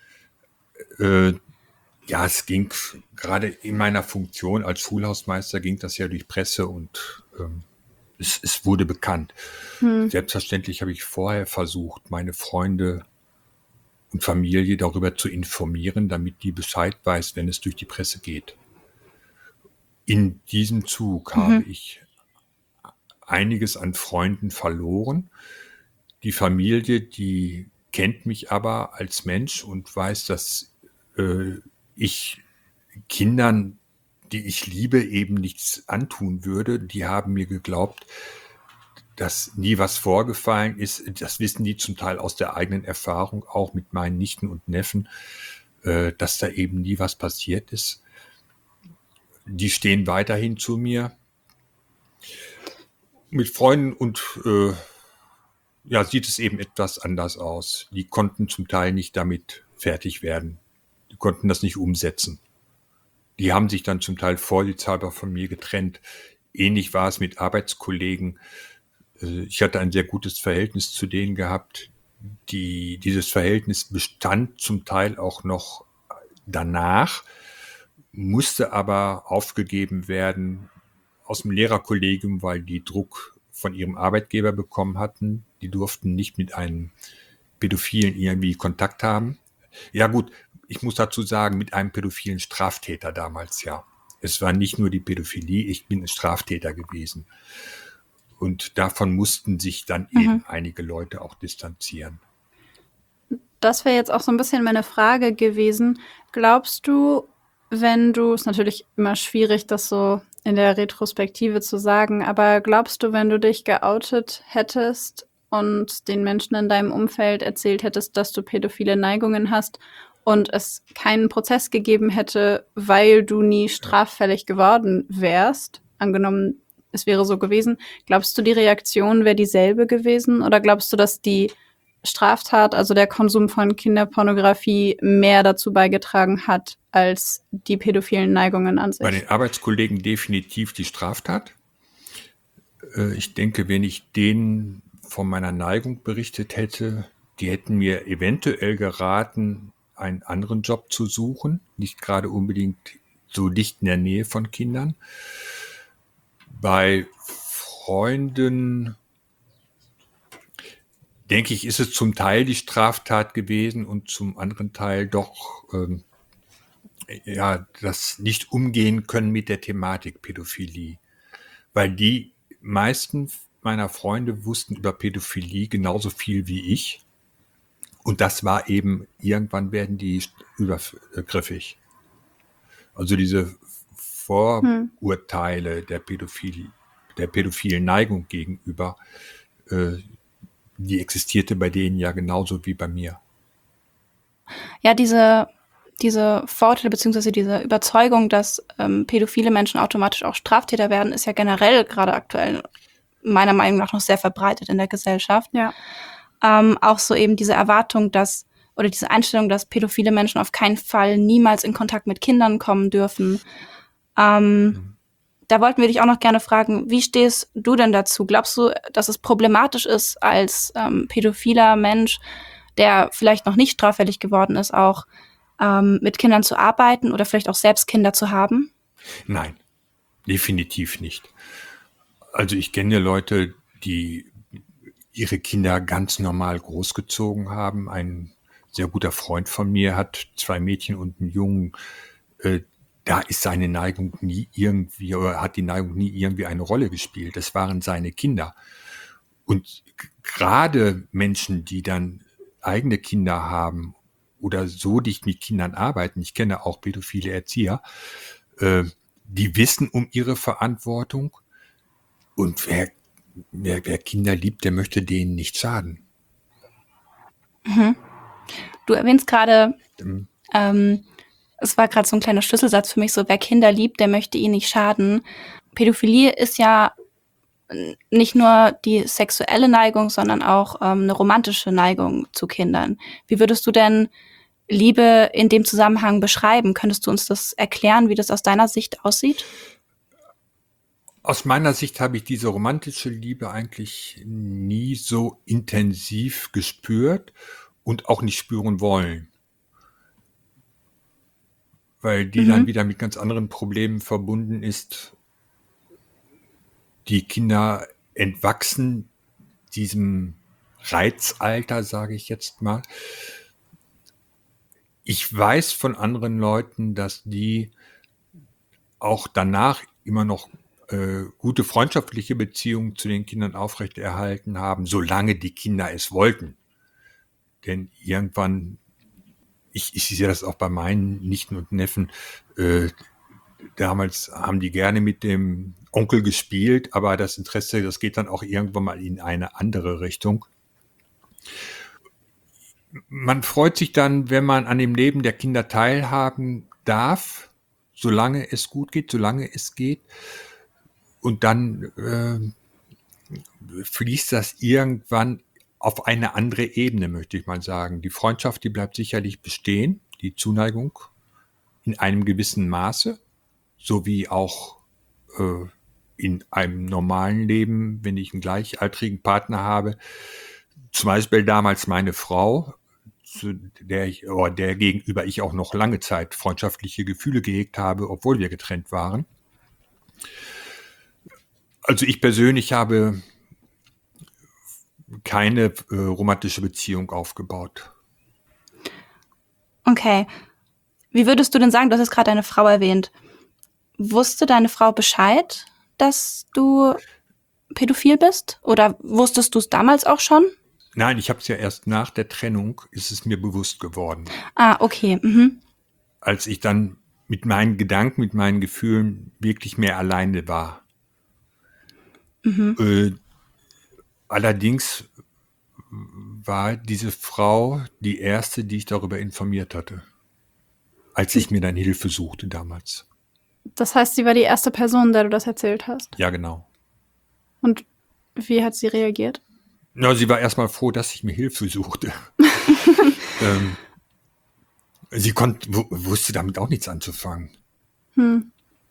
Es ging gerade in meiner Funktion als Schulhausmeister ging das ja durch Presse und es wurde bekannt. Selbstverständlich habe ich vorher versucht, meine Freunde und Familie darüber zu informieren, damit die Bescheid weiß, wenn es durch die Presse geht. In diesem Zug habe ich einiges an Freunden verloren. Die Familie, die kennt mich aber als Mensch und weiß, dass ich Kindern, die ich liebe, eben nichts antun würde. Die haben mir geglaubt, dass nie was vorgefallen ist. Das wissen die zum Teil aus der eigenen Erfahrung, auch mit meinen Nichten und Neffen, dass da eben nie was passiert ist. Die stehen weiterhin zu mir. Mit Freunden und sieht es eben etwas anders aus. Die konnten zum Teil nicht damit fertig werden. Die konnten das nicht umsetzen. Die haben sich dann zum Teil vorsichtshalber von mir getrennt. Ähnlich war es mit Arbeitskollegen. Ich hatte ein sehr gutes Verhältnis zu denen gehabt. Dieses Verhältnis bestand zum Teil auch noch danach, musste aber aufgegeben werden aus dem Lehrerkollegium, weil die Druck von ihrem Arbeitgeber bekommen hatten. Die durften nicht mit einem Pädophilen irgendwie Kontakt haben. Ja gut, ich muss dazu sagen, mit einem pädophilen Straftäter damals, ja. Es war nicht nur die Pädophilie, ich bin ein Straftäter gewesen. Und davon mussten sich dann eben einige Leute auch distanzieren. Das wäre jetzt auch so ein bisschen meine Frage gewesen. Glaubst du, ist natürlich immer schwierig, das so in der Retrospektive zu sagen, aber glaubst du, wenn du dich geoutet hättest und den Menschen in deinem Umfeld erzählt hättest, dass du pädophile Neigungen hast und es keinen Prozess gegeben hätte, weil du nie straffällig geworden wärst, angenommen, es wäre so gewesen, glaubst du, die Reaktion wäre dieselbe gewesen? Oder glaubst du, dass die Straftat, also der Konsum von Kinderpornografie, mehr dazu beigetragen hat als die pädophilen Neigungen an sich? Bei den Arbeitskollegen definitiv die Straftat. Ich denke, wenn ich denen von meiner Neigung berichtet hätte, die hätten mir eventuell geraten, einen anderen Job zu suchen, nicht gerade unbedingt so dicht in der Nähe von Kindern. Bei Freunden, denke ich, ist es zum Teil die Straftat gewesen und zum anderen Teil doch das nicht umgehen können mit der Thematik Pädophilie. Weil die meisten meiner Freunde wussten über Pädophilie genauso viel wie ich. Und das war eben, irgendwann werden die übergriffig. Also diese Vorurteile der pädophilen Neigung gegenüber, die existierte bei denen ja genauso wie bei mir. Ja, diese Vorurteile bzw. diese Überzeugung, dass pädophile Menschen automatisch auch Straftäter werden, ist ja generell gerade aktuell meiner Meinung nach noch sehr verbreitet in der Gesellschaft. Ja. Auch so eben diese Erwartung, oder diese Einstellung, dass pädophile Menschen auf keinen Fall niemals in Kontakt mit Kindern kommen dürfen. Da wollten wir dich auch noch gerne fragen, wie stehst du denn dazu? Glaubst du, dass es problematisch ist, als pädophiler Mensch, der vielleicht noch nicht straffällig geworden ist, auch mit Kindern zu arbeiten oder vielleicht auch selbst Kinder zu haben? Nein, definitiv nicht. Also ich kenne Leute, die ihre Kinder ganz normal großgezogen haben. Ein sehr guter Freund von mir hat 2 Mädchen und einen Jungen. Da ist seine Neigung nie irgendwie, oder hat die Neigung nie irgendwie eine Rolle gespielt. Das waren seine Kinder. Und gerade Menschen, die dann eigene Kinder haben oder so dicht mit Kindern arbeiten, ich kenne auch pädophile Erzieher, die wissen um ihre Verantwortung. Und wer Kinder liebt, der möchte denen nicht schaden. Du erwähnst gerade, es war gerade so ein kleiner Schlüsselsatz für mich, so wer Kinder liebt, der möchte ihnen nicht schaden. Pädophilie ist ja nicht nur die sexuelle Neigung, sondern auch eine romantische Neigung zu Kindern. Wie würdest du denn Liebe in dem Zusammenhang beschreiben? Könntest du uns das erklären, wie das aus deiner Sicht aussieht? Aus meiner Sicht habe ich diese romantische Liebe eigentlich nie so intensiv gespürt und auch nicht spüren wollen. Weil die dann wieder mit ganz anderen Problemen verbunden ist. Die Kinder entwachsen diesem Reizalter, sage ich jetzt mal. Ich weiß von anderen Leuten, dass die auch danach immer noch gute freundschaftliche Beziehungen zu den Kindern aufrechterhalten haben, solange die Kinder es wollten. Denn irgendwann, ich sehe das auch bei meinen Nichten und Neffen, damals haben die gerne mit dem Onkel gespielt, aber das Interesse, das geht dann auch irgendwann mal in eine andere Richtung. Man freut sich dann, wenn man an dem Leben der Kinder teilhaben darf, solange es gut geht, solange es geht. Und dann fließt das irgendwann auf eine andere Ebene, möchte ich mal sagen. Die Freundschaft, die bleibt sicherlich bestehen, die Zuneigung in einem gewissen Maße, sowie auch in einem normalen Leben, wenn ich einen gleichaltrigen Partner habe. Zum Beispiel damals meine Frau, zu der gegenüber ich auch noch lange Zeit freundschaftliche Gefühle gehegt habe, obwohl wir getrennt waren. Also ich persönlich habe keine romantische Beziehung aufgebaut. Okay. Wie würdest du denn sagen, du hast jetzt gerade deine Frau erwähnt. Wusste deine Frau Bescheid, dass du pädophil bist? Oder wusstest du es damals auch schon? Nein, ich habe es ja erst nach der Trennung, ist es mir bewusst geworden. Ah, okay. Als ich dann mit meinen Gedanken, mit meinen Gefühlen wirklich mehr alleine war. Allerdings war diese Frau die erste, die ich darüber informiert hatte, als ich mir dann Hilfe suchte damals. Das heißt, sie war die erste Person, der du das erzählt hast. Ja, genau. Und wie hat sie reagiert? Na, sie war erstmal froh, dass ich mir Hilfe suchte. Sie wusste damit auch nichts anzufangen. Du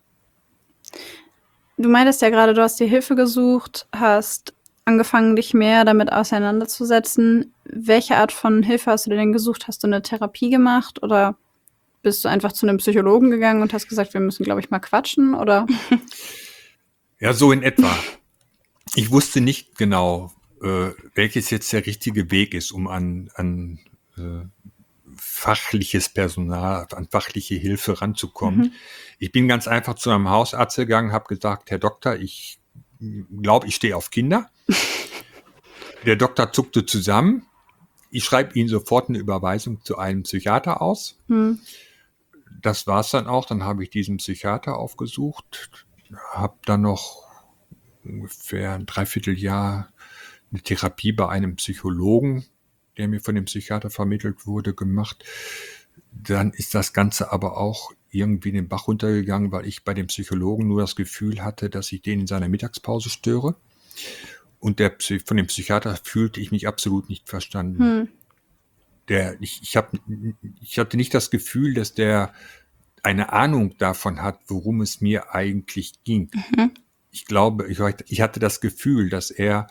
meintest ja gerade, du hast dir Hilfe gesucht, hast angefangen, dich mehr damit auseinanderzusetzen. Welche Art von Hilfe hast du dir denn gesucht? Hast du eine Therapie gemacht oder bist du einfach zu einem Psychologen gegangen und hast gesagt, wir müssen, glaube ich, mal quatschen, oder? Ja, so in etwa. Ich wusste nicht genau, welches jetzt der richtige Weg ist, um an fachliches Personal, an fachliche Hilfe ranzukommen. Ich bin ganz einfach zu einem Hausarzt gegangen, habe gesagt, Herr Doktor, ich glaube, ich stehe auf Kinder. Der Doktor zuckte zusammen. Ich schreibe Ihnen sofort eine Überweisung zu einem Psychiater aus. Das war's dann auch. Dann habe ich diesen Psychiater aufgesucht, habe dann noch ungefähr ein Dreivierteljahr eine Therapie bei einem Psychologen, der mir von dem Psychiater vermittelt wurde, gemacht. Dann ist das Ganze aber auch irgendwie den Bach runtergegangen, weil ich bei dem Psychologen nur das Gefühl hatte, dass ich den in seiner Mittagspause störe. Und von dem Psychiater fühlte ich mich absolut nicht verstanden. Ich hatte nicht das Gefühl, dass der eine Ahnung davon hat, worum es mir eigentlich ging. Ich glaube, ich hatte das Gefühl, dass er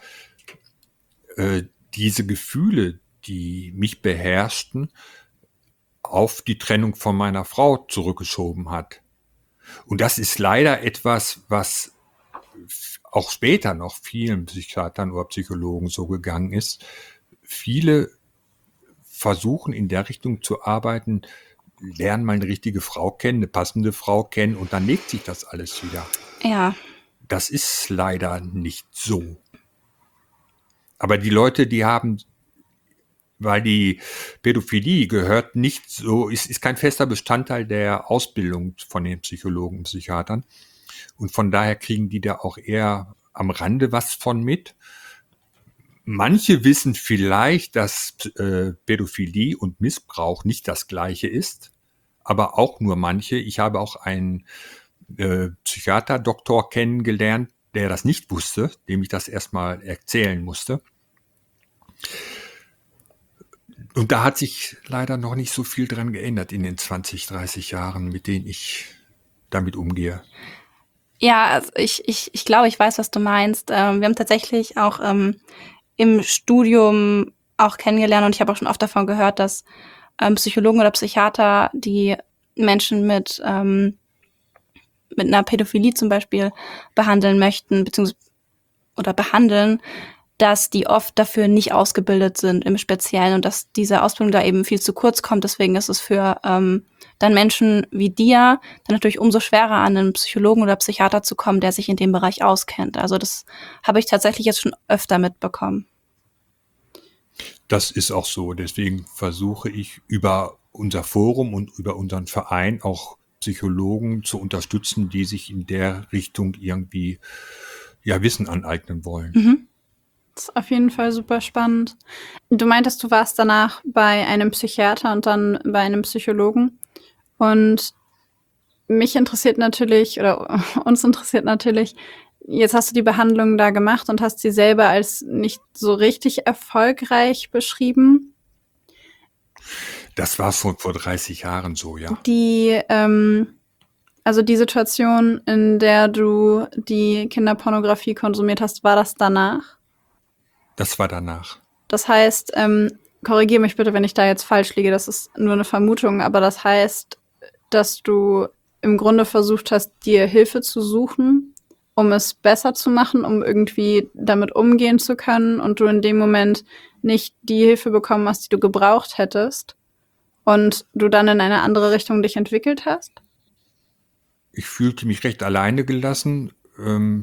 diese Gefühle, die mich beherrschten, auf die Trennung von meiner Frau zurückgeschoben hat. Und das ist leider etwas, was auch später noch vielen Psychiatern oder Psychologen so gegangen ist. Viele versuchen in der Richtung zu arbeiten, lernen mal eine richtige Frau kennen, eine passende Frau kennen und dann legt sich das alles wieder. Ja. Das ist leider nicht so. Aber die Leute, die haben, weil die Pädophilie gehört nicht so, ist kein fester Bestandteil der Ausbildung von den Psychologen und Psychiatern. Und von daher kriegen die da auch eher am Rande was von mit. Manche wissen vielleicht, dass Pädophilie und Missbrauch nicht das Gleiche ist, aber auch nur manche. Ich habe auch einen Psychiater-Doktor kennengelernt, der das nicht wusste, dem ich das erstmal erzählen musste. Und da hat sich leider noch nicht so viel dran geändert in den 20, 30 Jahren, mit denen ich damit umgehe. Ja, also ich glaube, ich weiß, was du meinst. Wir haben tatsächlich auch im Studium auch kennengelernt und ich habe auch schon oft davon gehört, dass Psychologen oder Psychiater, die Menschen mit einer Pädophilie zum Beispiel behandeln möchten, oder behandeln, dass die oft dafür nicht ausgebildet sind im Speziellen und dass diese Ausbildung da eben viel zu kurz kommt. Deswegen ist es für dann Menschen wie dir dann natürlich umso schwerer, an einen Psychologen oder Psychiater zu kommen, der sich in dem Bereich auskennt. Also das habe ich tatsächlich jetzt schon öfter mitbekommen. Das ist auch so. Deswegen versuche ich über unser Forum und über unseren Verein auch Psychologen zu unterstützen, die sich in der Richtung irgendwie Wissen aneignen wollen. Das ist auf jeden Fall super spannend. Du meintest, du warst danach bei einem Psychiater und dann bei einem Psychologen. Und mich interessiert natürlich, oder uns interessiert natürlich, jetzt hast du die Behandlung da gemacht und hast sie selber als nicht so richtig erfolgreich beschrieben. Das war vor 30 Jahren so, ja. Also die Situation, in der du die Kinderpornografie konsumiert hast, war das danach? Das war danach. Das heißt, korrigiere mich bitte, wenn ich da jetzt falsch liege, das ist nur eine Vermutung, aber das heißt, dass du im Grunde versucht hast, dir Hilfe zu suchen, um es besser zu machen, um irgendwie damit umgehen zu können und du in dem Moment nicht die Hilfe bekommen hast, die du gebraucht hättest und du dann in eine andere Richtung dich entwickelt hast? Ich fühlte mich recht alleine gelassen, und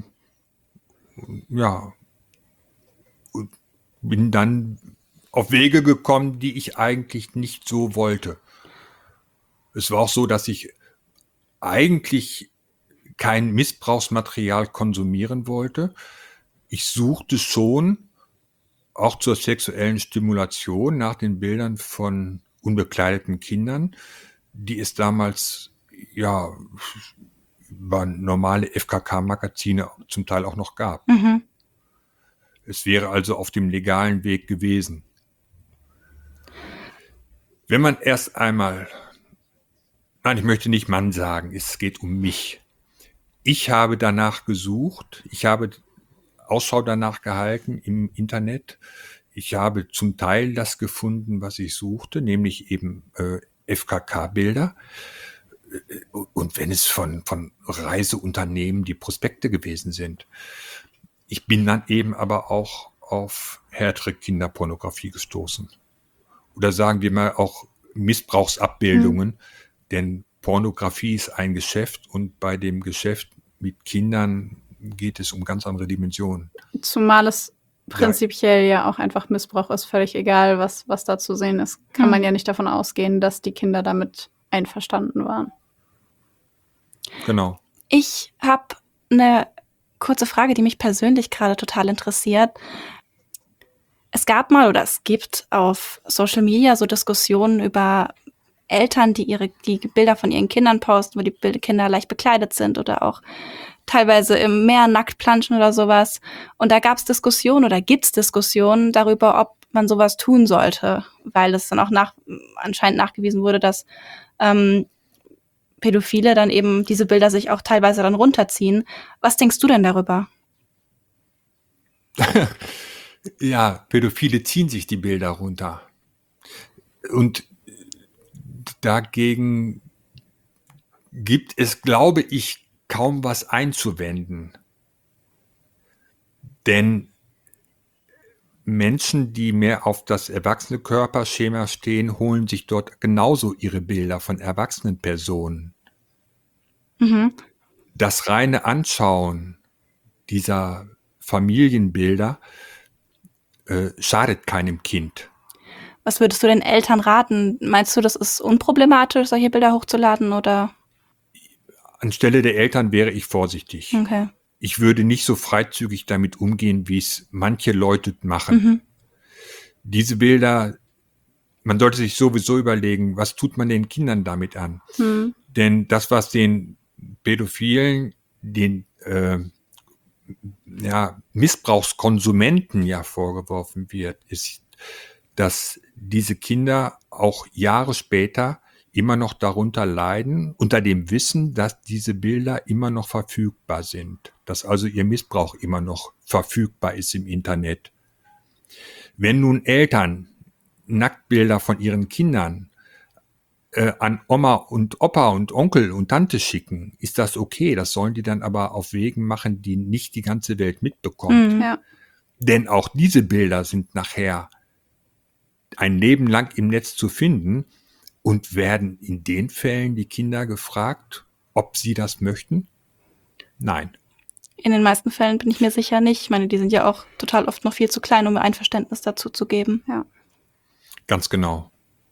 bin dann auf Wege gekommen, die ich eigentlich nicht so wollte. Es war auch so, dass ich eigentlich kein Missbrauchsmaterial konsumieren wollte. Ich suchte schon auch zur sexuellen Stimulation nach den Bildern von unbekleideten Kindern, die es damals über normale FKK-Magazine zum Teil auch noch gab. Es wäre also auf dem legalen Weg gewesen. Wenn man erst einmal, nein, ich möchte nicht Mann sagen, es geht um mich. Ich habe danach gesucht, ich habe Ausschau danach gehalten im Internet. Ich habe zum Teil das gefunden, was ich suchte, nämlich eben FKK-Bilder. Und wenn es von Reiseunternehmen die Prospekte gewesen sind. Ich bin dann eben aber auch auf härtere Kinderpornografie gestoßen. Oder sagen wir mal auch Missbrauchsabbildungen, denn Pornografie ist ein Geschäft und bei dem Geschäft mit Kindern geht es um ganz andere Dimensionen. Zumal es prinzipiell ja auch einfach Missbrauch ist, völlig egal, was da zu sehen ist. Kann man ja nicht davon ausgehen, dass die Kinder damit einverstanden waren. Genau. Ich habe eine kurze Frage, die mich persönlich gerade total interessiert. Es gab mal oder es gibt auf Social Media so Diskussionen über Eltern, die die Bilder von ihren Kindern posten, wo die Kinder leicht bekleidet sind oder auch teilweise im Meer nackt planschen oder sowas. Und da gab es Diskussionen oder gibt's Diskussionen darüber, ob man sowas tun sollte, weil es dann auch anscheinend nachgewiesen wurde, dass Pädophile dann eben diese Bilder sich auch teilweise dann runterziehen. Was denkst du denn darüber? Ja, Pädophile ziehen sich die Bilder runter. Und dagegen gibt es, glaube ich, kaum was einzuwenden. Denn Menschen, die mehr auf das erwachsene Körperschema stehen, holen sich dort genauso ihre Bilder von erwachsenen Personen. Das reine Anschauen dieser Familienbilder schadet keinem Kind. Was würdest du den Eltern raten? Meinst du, das ist unproblematisch, solche Bilder hochzuladen, oder? Anstelle der Eltern wäre ich vorsichtig. Okay. Ich würde nicht so freizügig damit umgehen, wie es manche Leute machen. Diese Bilder, man sollte sich sowieso überlegen, was tut man den Kindern damit an? Denn das, was den Pädophilen, den Missbrauchskonsumenten ja vorgeworfen wird, ist, dass diese Kinder auch Jahre später immer noch darunter leiden, unter dem Wissen, dass diese Bilder immer noch verfügbar sind, dass also ihr Missbrauch immer noch verfügbar ist im Internet. Wenn nun Eltern Nacktbilder von ihren Kindern an Oma und Opa und Onkel und Tante schicken, ist das okay. Das sollen die dann aber auf Wegen machen, die nicht die ganze Welt mitbekommt. Ja. Denn auch diese Bilder sind nachher ein Leben lang im Netz zu finden und werden in den Fällen die Kinder gefragt, ob sie das möchten? Nein. In den meisten Fällen bin ich mir sicher nicht. Ich meine, die sind ja auch total oft noch viel zu klein, um mir ein Verständnis dazu zu geben. Ja. Ganz genau.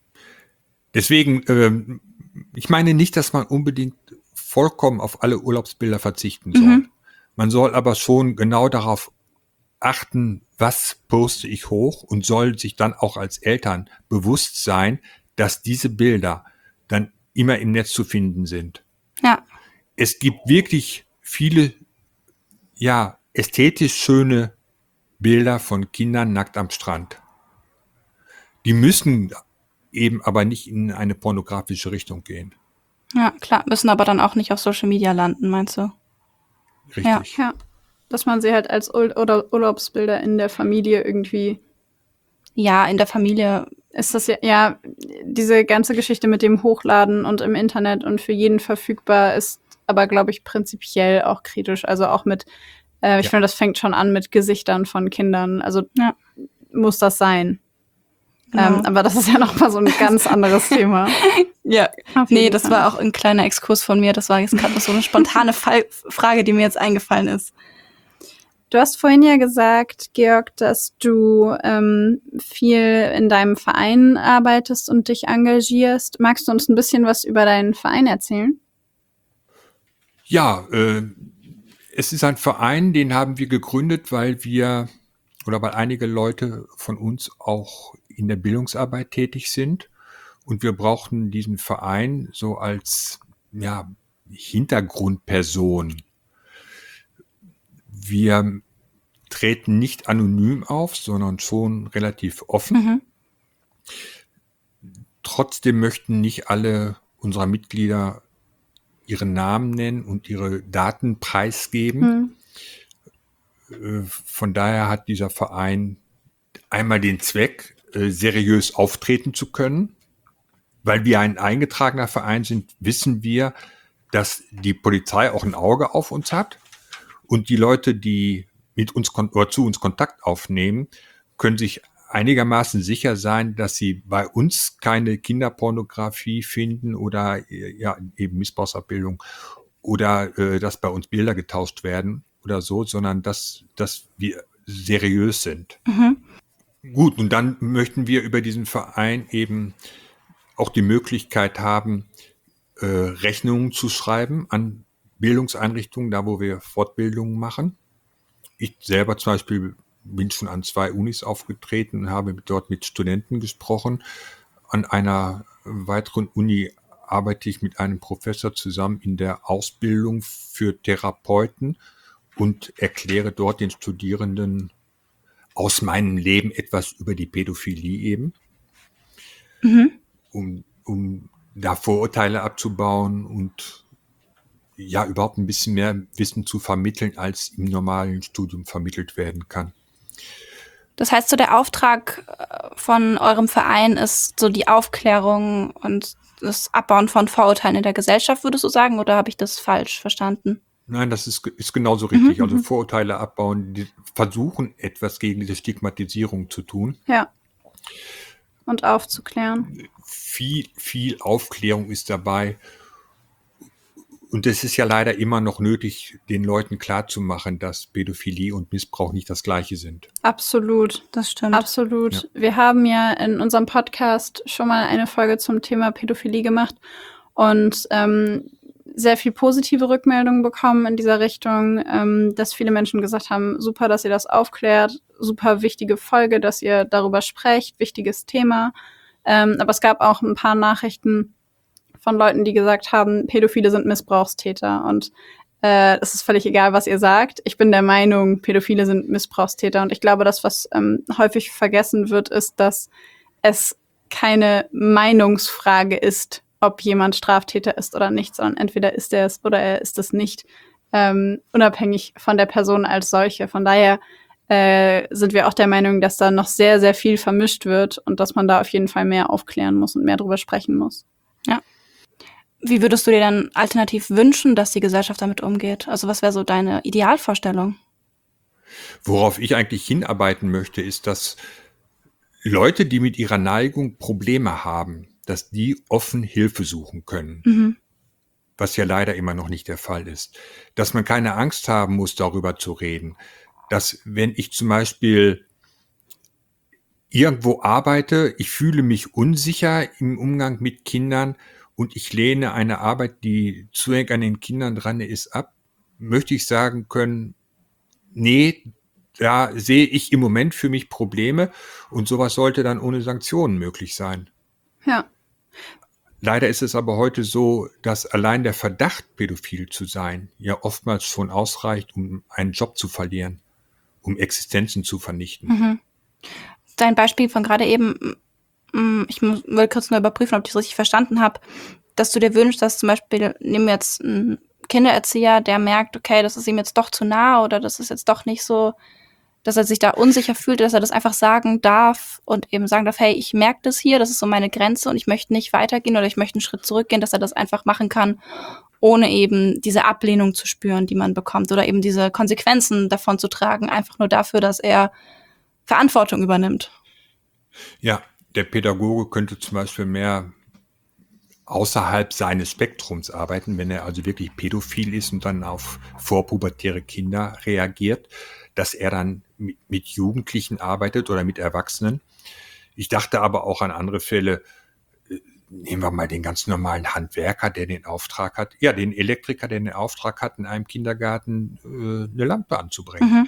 Deswegen, ich meine nicht, dass man unbedingt vollkommen auf alle Urlaubsbilder verzichten soll. Man soll aber schon genau darauf achten, was poste ich hoch, und soll sich dann auch als Eltern bewusst sein, dass diese Bilder dann immer im Netz zu finden sind. Ja. Es gibt wirklich viele, ästhetisch schöne Bilder von Kindern nackt am Strand. Die müssen eben aber nicht in eine pornografische Richtung gehen. Ja, klar. Müssen aber dann auch nicht auf Social Media landen, meinst du? Richtig. Ja. Dass man sie halt als oder Urlaubsbilder in der Familie irgendwie. Ja, in der Familie. Ist das ja, diese ganze Geschichte mit dem Hochladen und im Internet und für jeden verfügbar ist aber, glaube ich, prinzipiell auch kritisch. Also auch mit, ich finde, das fängt schon an mit Gesichtern von Kindern. Also muss das sein. Genau. Aber das ist ja noch mal so ein ganz anderes Thema. Ja, Auf jeden nee, das Fall. war auch ein kleiner Exkurs von mir. Das war jetzt gerade so eine spontane Frage, die mir jetzt eingefallen ist. Du hast vorhin ja gesagt, Georg, dass du viel in deinem Verein arbeitest und dich engagierst. Magst du uns ein bisschen was über deinen Verein erzählen? Ja, es ist ein Verein, den haben wir gegründet, weil einige Leute von uns auch in der Bildungsarbeit tätig sind. Und wir brauchten diesen Verein so als Hintergrundperson. Wir treten nicht anonym auf, sondern schon relativ offen. Trotzdem möchten nicht alle unserer Mitglieder ihren Namen nennen und ihre Daten preisgeben. Von daher hat dieser Verein einmal den Zweck, seriös auftreten zu können. Weil wir ein eingetragener Verein sind, wissen wir, dass die Polizei auch ein Auge auf uns hat. Und die Leute, die mit uns oder zu uns Kontakt aufnehmen, können sich einigermaßen sicher sein, dass sie bei uns keine Kinderpornografie finden oder eben Missbrauchsabbildung oder dass bei uns Bilder getauscht werden oder so, sondern dass wir seriös sind. Gut, und dann möchten wir über diesen Verein eben auch die Möglichkeit haben, Rechnungen zu schreiben an Bildungseinrichtungen, da wo wir Fortbildungen machen. Ich selber zum Beispiel bin schon an 2 Unis aufgetreten und habe dort mit Studenten gesprochen. An einer weiteren Uni arbeite ich mit einem Professor zusammen in der Ausbildung für Therapeuten und erkläre dort den Studierenden aus meinem Leben etwas über die Pädophilie eben, um da Vorurteile abzubauen und ja überhaupt ein bisschen mehr Wissen zu vermitteln, als im normalen Studium vermittelt werden kann. Das heißt, so der Auftrag von eurem Verein ist so die Aufklärung und das Abbauen von Vorurteilen in der Gesellschaft, würdest du sagen, oder habe ich das falsch verstanden? Nein, das ist genauso richtig. Also Vorurteile abbauen, die versuchen etwas gegen diese Stigmatisierung zu tun. Ja. Und aufzuklären. Viel Aufklärung ist dabei. Und es ist ja leider immer noch nötig, den Leuten klarzumachen, dass Pädophilie und Missbrauch nicht das Gleiche sind. Absolut. Das stimmt. Absolut. Ja. Wir haben ja in unserem Podcast schon mal eine Folge zum Thema Pädophilie gemacht und sehr viel positive Rückmeldungen bekommen in dieser Richtung, dass viele Menschen gesagt haben, super, dass ihr das aufklärt, super wichtige Folge, dass ihr darüber sprecht, wichtiges Thema. Aber es gab auch ein paar Nachrichten von Leuten, die gesagt haben, Pädophile sind Missbrauchstäter. Und es ist völlig egal, was ihr sagt. Ich bin der Meinung, Pädophile sind Missbrauchstäter. Und ich glaube, das, was häufig vergessen wird, ist, dass es keine Meinungsfrage ist, ob jemand Straftäter ist oder nicht, sondern entweder ist er es oder er ist es nicht, unabhängig von der Person als solche. Von daher sind wir auch der Meinung, dass da noch sehr, sehr viel vermischt wird und dass man da auf jeden Fall mehr aufklären muss und mehr drüber sprechen muss. Ja. Wie würdest du dir dann alternativ wünschen, dass die Gesellschaft damit umgeht? Also was wäre so deine Idealvorstellung? Worauf ich eigentlich hinarbeiten möchte, ist, dass Leute, die mit ihrer Neigung Probleme haben, dass die offen Hilfe suchen können. Was ja leider immer noch nicht der Fall ist. Dass man keine Angst haben muss, darüber zu reden. Dass wenn ich zum Beispiel irgendwo arbeite, ich fühle mich unsicher im Umgang mit Kindern und ich lehne eine Arbeit, die zu eng an den Kindern dran ist, ab, möchte ich sagen können, nee, da sehe ich im Moment für mich Probleme und sowas sollte dann ohne Sanktionen möglich sein. Ja. Leider ist es aber heute so, dass allein der Verdacht, pädophil zu sein, ja oftmals schon ausreicht, um einen Job zu verlieren, um Existenzen zu vernichten. Dein Beispiel von gerade eben, ich will kurz nur überprüfen, ob ich es richtig verstanden habe, dass du dir wünschst, dass zum Beispiel, nehmen wir jetzt einen Kindererzieher, der merkt, okay, das ist ihm jetzt doch zu nah oder das ist jetzt doch nicht so, dass er sich da unsicher fühlt, dass er das einfach sagen darf und eben sagen darf, hey, ich merke das hier, das ist so meine Grenze und ich möchte nicht weitergehen oder ich möchte einen Schritt zurückgehen, dass er das einfach machen kann, ohne eben diese Ablehnung zu spüren, die man bekommt oder eben diese Konsequenzen davon zu tragen, einfach nur dafür, dass er Verantwortung übernimmt. Ja, der Pädagoge könnte zum Beispiel mehr außerhalb seines Spektrums arbeiten, wenn er also wirklich pädophil ist und dann auf vorpubertäre Kinder reagiert, dass er dann mit Jugendlichen arbeitet oder mit Erwachsenen. Ich dachte aber auch an andere Fälle. Nehmen wir mal den ganz normalen Handwerker, der den Auftrag hat, ja, den Elektriker, der den Auftrag hat, in einem Kindergarten eine Lampe anzubringen.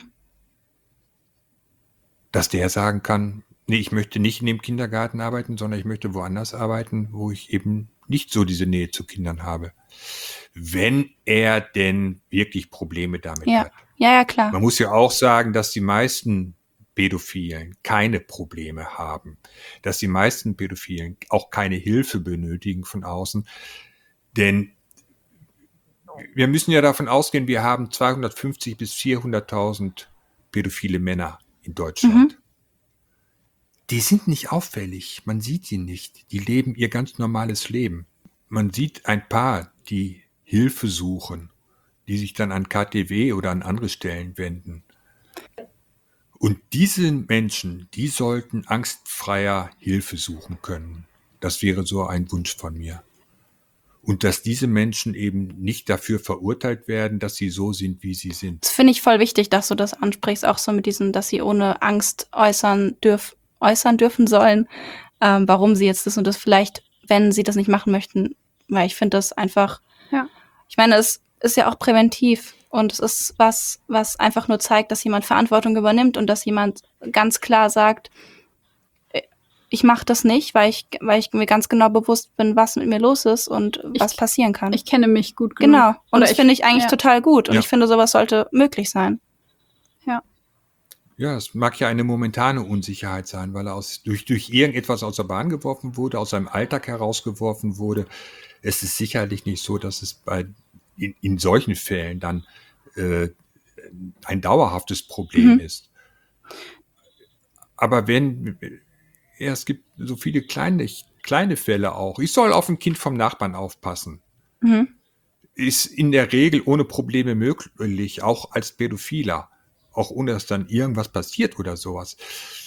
Dass der sagen kann, nee, ich möchte nicht in dem Kindergarten arbeiten, sondern ich möchte woanders arbeiten, wo ich eben nicht so diese Nähe zu Kindern habe. Wenn er denn wirklich Probleme damit hat. Ja, klar. Man muss ja auch sagen, dass die meisten Pädophilen keine Probleme haben. Dass die meisten Pädophilen auch keine Hilfe benötigen von außen. Denn wir müssen ja davon ausgehen, wir haben 250.000 bis 400.000 pädophile Männer in Deutschland. Die sind nicht auffällig, man sieht sie nicht. Die leben ihr ganz normales Leben. Man sieht ein paar, die Hilfe suchen, die sich dann an KTW oder an andere Stellen wenden. Und diese Menschen, die sollten angstfreier Hilfe suchen können. Das wäre so ein Wunsch von mir. Und dass diese Menschen eben nicht dafür verurteilt werden, dass sie so sind, wie sie sind. Das finde ich voll wichtig, dass du das ansprichst, auch so mit diesem, dass sie ohne Angst äußern dürfen sollen, warum sie jetzt das und das vielleicht, wenn sie das nicht machen möchten, weil ich finde das einfach, ich meine, es ist ja auch präventiv Und es ist was einfach nur zeigt, dass jemand Verantwortung übernimmt und dass jemand ganz klar sagt, ich mache das nicht, weil ich mir ganz genau bewusst bin, was mit mir los ist und was passieren kann. Ich kenne mich gut genug. Genau. Und das finde ich eigentlich total gut. Und Ja. ich finde, sowas sollte möglich sein. Ja, es mag ja eine momentane Unsicherheit sein, weil er durch irgendetwas aus der Bahn geworfen wurde, aus seinem Alltag herausgeworfen wurde. Es ist sicherlich nicht so, dass es in solchen Fällen dann ein dauerhaftes Problem ist. Aber es gibt so viele kleine Fälle auch. Ich soll auf ein Kind vom Nachbarn aufpassen. Ist in der Regel ohne Probleme möglich, auch als Pädophiler. Auch ohne, dass dann irgendwas passiert oder sowas.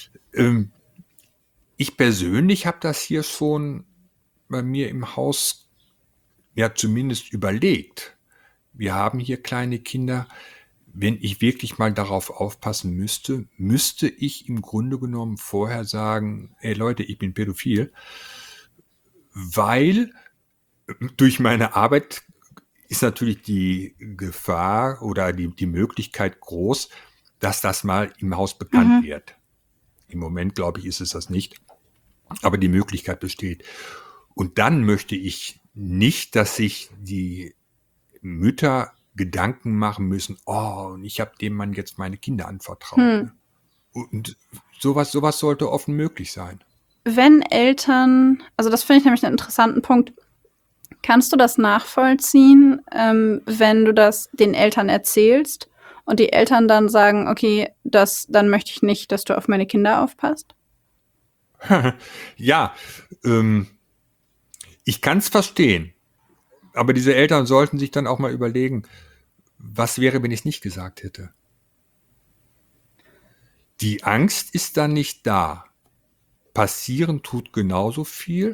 Ich persönlich habe das hier schon bei mir im Haus ja zumindest überlegt. Wir haben hier kleine Kinder. Wenn ich wirklich mal darauf aufpassen müsste ich im Grunde genommen vorher sagen, ey Leute, ich bin pädophil, weil durch meine Arbeit ist natürlich die Gefahr oder die Möglichkeit groß, dass das mal im Haus bekannt wird. Im Moment, glaube ich, ist es das nicht. Aber die Möglichkeit besteht. Und dann möchte ich nicht, dass sich die Mütter Gedanken machen müssen, und ich habe dem Mann jetzt meine Kinder anvertraut. Und sowas sollte offen möglich sein. Wenn Eltern, also das finde ich nämlich einen interessanten Punkt, kannst du das nachvollziehen, wenn du das den Eltern erzählst und die Eltern dann sagen, okay, dann möchte ich nicht, dass du auf meine Kinder aufpasst? Ja, ich kann es verstehen. Aber diese Eltern sollten sich dann auch mal überlegen, was wäre, wenn ich es nicht gesagt hätte? Die Angst ist dann nicht da. Passieren tut genauso viel.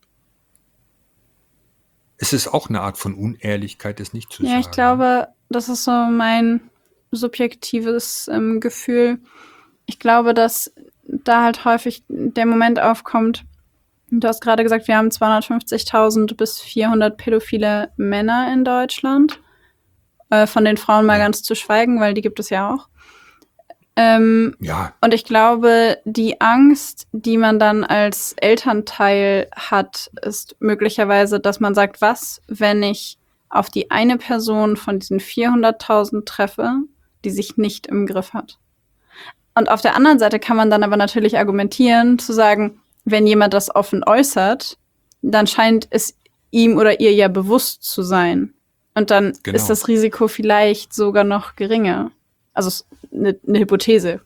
Es ist auch eine Art von Unehrlichkeit, es nicht zu sagen. Ja, ich glaube, das ist so mein subjektives Gefühl. Ich glaube, dass da halt häufig der Moment aufkommt, du hast gerade gesagt, wir haben 250.000 bis 400 pädophile Männer in Deutschland. Von den Frauen mal ganz zu schweigen, weil die gibt es ja auch. Ja. Und ich glaube, die Angst, die man dann als Elternteil hat, ist möglicherweise, dass man sagt, was, wenn ich auf die eine Person von diesen 400.000 treffe, die sich nicht im Griff hat. Und auf der anderen Seite kann man dann aber natürlich argumentieren, zu sagen, wenn jemand das offen äußert, dann scheint es ihm oder ihr ja bewusst zu sein. Und dann ist das Risiko vielleicht sogar noch geringer. Also eine Hypothese.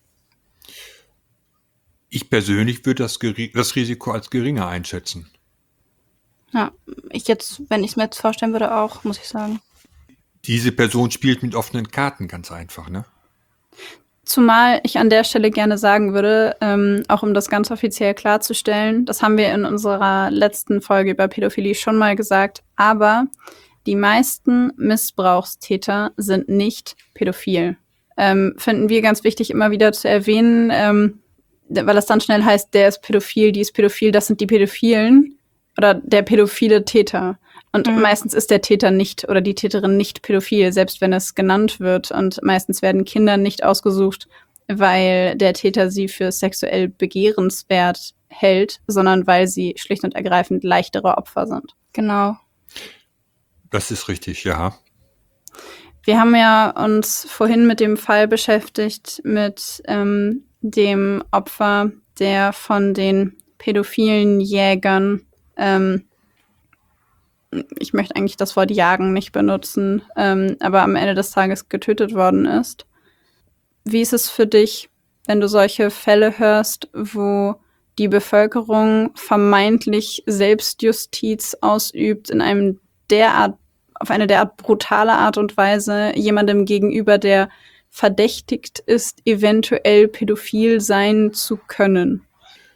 Ich persönlich würde das Risiko als geringer einschätzen. Ja, wenn ich es mir jetzt vorstellen würde, auch, muss ich sagen. Diese Person spielt mit offenen Karten, ganz einfach, ne? Zumal ich an der Stelle gerne sagen würde, auch um das ganz offiziell klarzustellen, das haben wir in unserer letzten Folge über Pädophilie schon mal gesagt, aber die meisten Missbrauchstäter sind nicht pädophil. Finden wir ganz wichtig, immer wieder zu erwähnen, weil das dann schnell heißt, der ist pädophil, die ist pädophil, das sind die Pädophilen oder der pädophile Täter. Und meistens ist der Täter nicht oder die Täterin nicht pädophil, selbst wenn es genannt wird. Und meistens werden Kinder nicht ausgesucht, weil der Täter sie für sexuell begehrenswert hält, sondern weil sie schlicht und ergreifend leichtere Opfer sind. Genau. Das ist richtig, ja. Wir haben ja uns vorhin mit dem Fall beschäftigt, mit dem Opfer, der von den pädophilen Jägern, ich möchte eigentlich das Wort jagen nicht benutzen, aber am Ende des Tages getötet worden ist. Wie ist es für dich, wenn du solche Fälle hörst, wo die Bevölkerung vermeintlich Selbstjustiz ausübt auf eine derart brutale Art und Weise jemandem gegenüber, der verdächtigt ist, eventuell pädophil sein zu können?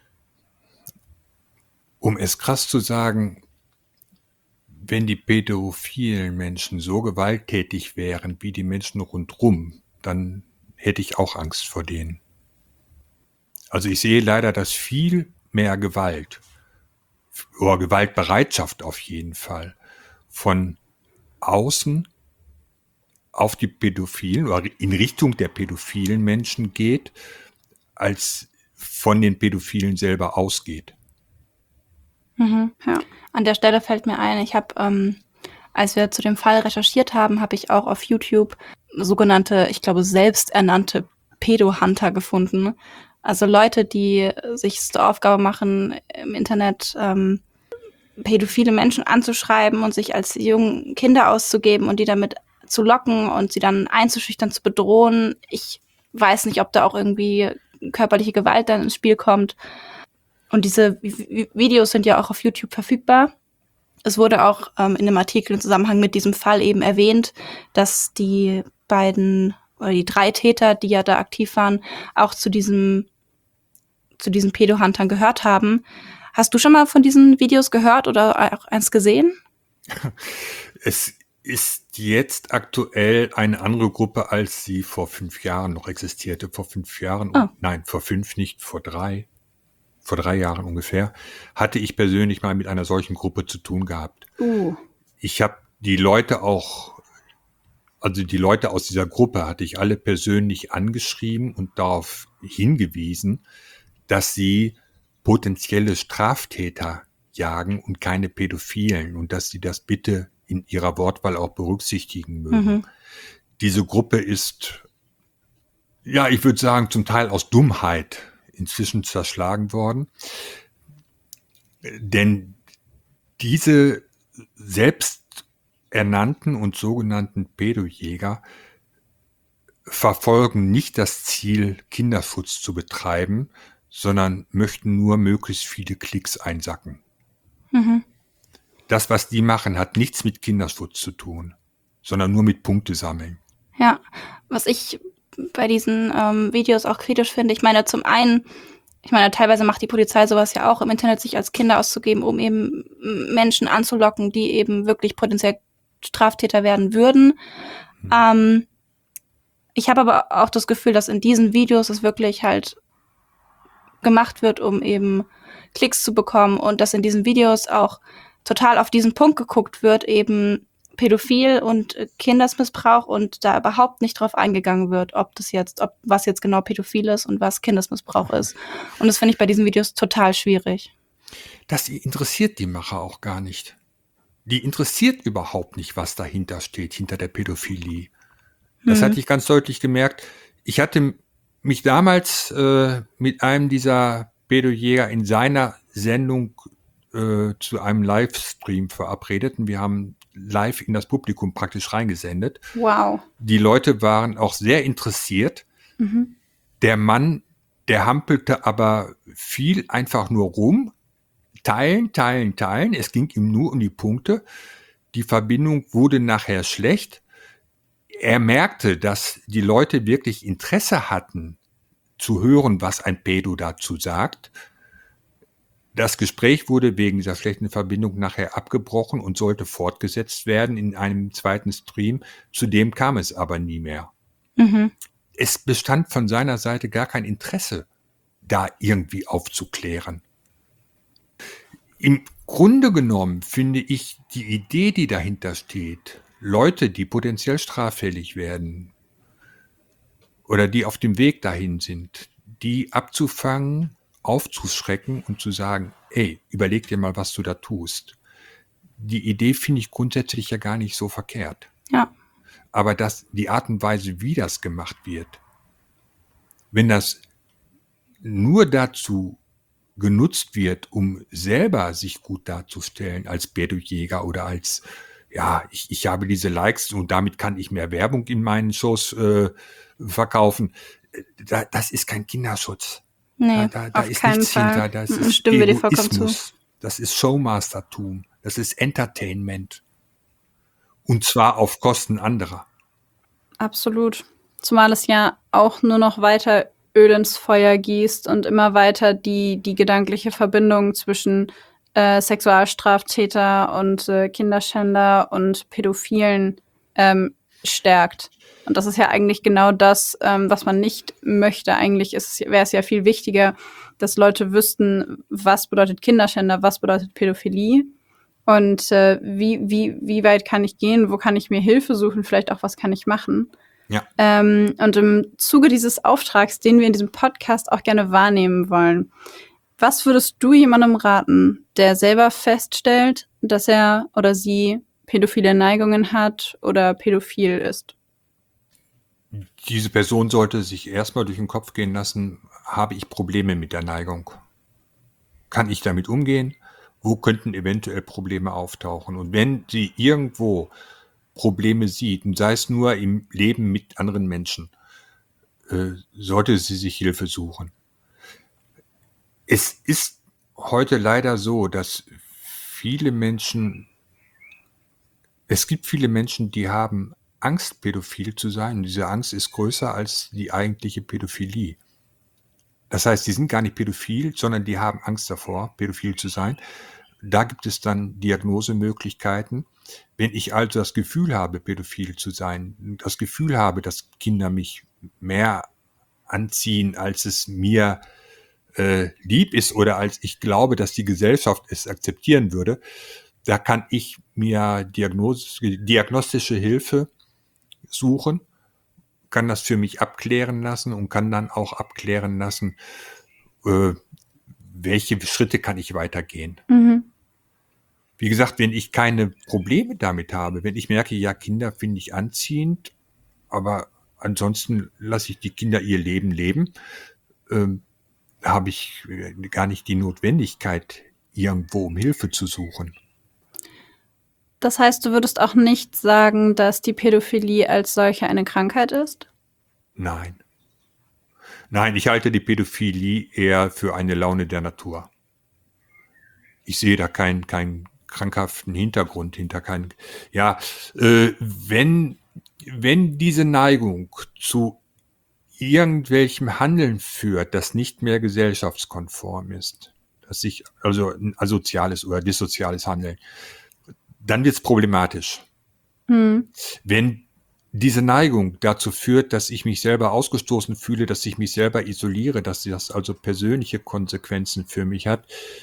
Um es krass zu sagen, wenn die pädophilen Menschen so gewalttätig wären wie die Menschen rundrum, dann hätte ich auch Angst vor denen. Also ich sehe leider, dass viel mehr Gewalt oder Gewaltbereitschaft auf jeden Fall von außen auf die Pädophilen oder in Richtung der pädophilen Menschen geht, als von den Pädophilen selber ausgeht. Ja. An der Stelle fällt mir ein, ich habe, als wir zu dem Fall recherchiert haben, habe ich auch auf YouTube sogenannte, ich glaube, selbsternannte Pädo-Hunter gefunden. Also Leute, die sich zur Aufgabe machen, im Internet pädophile Menschen anzuschreiben und sich als junge Kinder auszugeben und die damit zu locken und sie dann einzuschüchtern, zu bedrohen. Ich weiß nicht, ob da auch irgendwie körperliche Gewalt dann ins Spiel kommt. Und diese Videos sind ja auch auf YouTube verfügbar. Es wurde auch in einem Artikel im Zusammenhang mit diesem Fall eben erwähnt, dass die beiden oder die 3 Täter, die ja da aktiv waren, auch zu diesen Pädo-Huntern gehört haben. Hast du schon mal von diesen Videos gehört oder auch eins gesehen? Es ist jetzt aktuell eine andere Gruppe, als sie vor 5 Jahren noch existierte. Vor 5 Jahren, nein, vor 5 nicht, vor 3 Jahren ungefähr, hatte ich persönlich mal mit einer solchen Gruppe zu tun gehabt. Ich habe die Leute aus dieser Gruppe hatte ich alle persönlich angeschrieben und darauf hingewiesen, dass sie potenzielle Straftäter jagen und keine Pädophilen und dass sie das bitte in ihrer Wortwahl auch berücksichtigen mögen. Diese Gruppe ist, ja, ich würde sagen, zum Teil aus Dummheit inzwischen zerschlagen worden. Denn diese selbsternannten und sogenannten Pädojäger verfolgen nicht das Ziel, Kinderschutz zu betreiben, sondern möchten nur möglichst viele Klicks einsacken. Das, was die machen, hat nichts mit Kinderschutz zu tun, sondern nur mit Punkte sammeln. Ja, was ich bei diesen Videos auch kritisch finde, ich meine, zum einen, teilweise macht die Polizei sowas ja auch im Internet, sich als Kinder auszugeben, um eben Menschen anzulocken, die eben wirklich potenziell Straftäter werden würden. Ich habe aber auch das Gefühl, dass in diesen Videos es wirklich halt gemacht wird, um eben Klicks zu bekommen und dass in diesen Videos auch total auf diesen Punkt geguckt wird, eben Pädophil und Kindesmissbrauch und da überhaupt nicht drauf eingegangen wird, was jetzt genau Pädophil ist und was Kindesmissbrauch ist. Und das finde ich bei diesen Videos total schwierig. Das interessiert die Macher auch gar nicht. Die interessiert überhaupt nicht, was dahinter steht, hinter der Pädophilie. Das hatte ich ganz deutlich gemerkt. Ich hatte mich damals mit einem dieser Pädojäger in seiner Sendung zu einem Livestream verabredet und wir haben live in das Publikum praktisch reingesendet. Wow. Die Leute waren auch sehr interessiert. Der Mann, der hampelte aber viel einfach nur rum. Teilen. Es ging ihm nur um die Punkte. Die Verbindung wurde nachher schlecht. Er merkte, dass die Leute wirklich Interesse hatten, zu hören, was ein Pädo dazu sagt. Das Gespräch wurde wegen dieser schlechten Verbindung nachher abgebrochen und sollte fortgesetzt werden in einem zweiten Stream. Zudem kam es aber nie mehr. Es bestand von seiner Seite gar kein Interesse, da irgendwie aufzuklären. Im Grunde genommen finde ich die Idee, die dahinter steht, Leute, die potenziell straffällig werden oder die auf dem Weg dahin sind, die abzufangen, aufzuschrecken und zu sagen, ey, überleg dir mal, was du da tust. Die Idee finde ich grundsätzlich ja gar nicht so verkehrt. Ja. Aber die Art und Weise, wie das gemacht wird, wenn das nur dazu genutzt wird, um selber sich gut darzustellen als Pädojäger oder als, ja, ich habe diese Likes und damit kann ich mehr Werbung in meinen Shows verkaufen, das ist kein Kinderschutz. Nee, da auf ist keinen nichts Fall. hinter, das ist Stimmen wir dir vollkommen zu. Egoismus, das ist Showmastertum, das ist Entertainment. Und zwar auf Kosten anderer. Absolut. Zumal es ja auch nur noch weiter Öl ins Feuer gießt und immer weiter die gedankliche Verbindung zwischen Sexualstraftäter und Kinderschänder und Pädophilen stärkt. Und das ist ja eigentlich genau das, was man nicht möchte. Eigentlich wäre es ja viel wichtiger, dass Leute wüssten, was bedeutet Kinderschänder, was bedeutet Pädophilie Und wie weit kann ich gehen? Wo kann ich mir Hilfe suchen? Vielleicht auch, was kann ich machen? Ja. Und im Zuge dieses Auftrags, den wir in diesem Podcast auch gerne wahrnehmen wollen, was würdest du jemandem raten, der selber feststellt, dass er oder sie pädophile Neigungen hat oder pädophil ist? Diese Person sollte sich erstmal durch den Kopf gehen lassen, habe ich Probleme mit der Neigung? Kann ich damit umgehen? Wo könnten eventuell Probleme auftauchen? Und wenn sie irgendwo Probleme sieht, und sei es nur im Leben mit anderen Menschen, sollte sie sich Hilfe suchen. Es ist heute leider so, dass es gibt viele Menschen, die haben Angst, pädophil zu sein. Und diese Angst ist größer als die eigentliche Pädophilie. Das heißt, die sind gar nicht pädophil, sondern die haben Angst davor, pädophil zu sein. Da gibt es dann Diagnosemöglichkeiten. Wenn ich also das Gefühl habe, pädophil zu sein, das Gefühl habe, dass Kinder mich mehr anziehen, als es mir lieb ist oder als ich glaube, dass die Gesellschaft es akzeptieren würde, da kann ich mir diagnostische Hilfe suchen, kann das für mich abklären lassen und kann dann auch abklären lassen, welche Schritte kann ich weitergehen. Mhm. Wie gesagt, wenn ich keine Probleme damit habe, wenn ich merke, ja, Kinder finde ich anziehend, aber ansonsten lasse ich die Kinder ihr Leben leben, habe ich gar nicht die Notwendigkeit, irgendwo um Hilfe zu suchen. Das heißt, du würdest auch nicht sagen, dass die Pädophilie als solche eine Krankheit ist? Nein. Nein, ich halte die Pädophilie eher für eine Laune der Natur. Ich sehe da keinen krankhaften Hintergrund hinter keinen. Ja, wenn diese Neigung zu irgendwelchem Handeln führt, das nicht mehr gesellschaftskonform ist, dass sich also ein asoziales oder dissoziales Handeln, dann wird es problematisch. Wenn diese Neigung dazu führt, dass ich mich selber ausgestoßen fühle, dass ich mich selber isoliere, dass das also persönliche Konsequenzen für mich hat,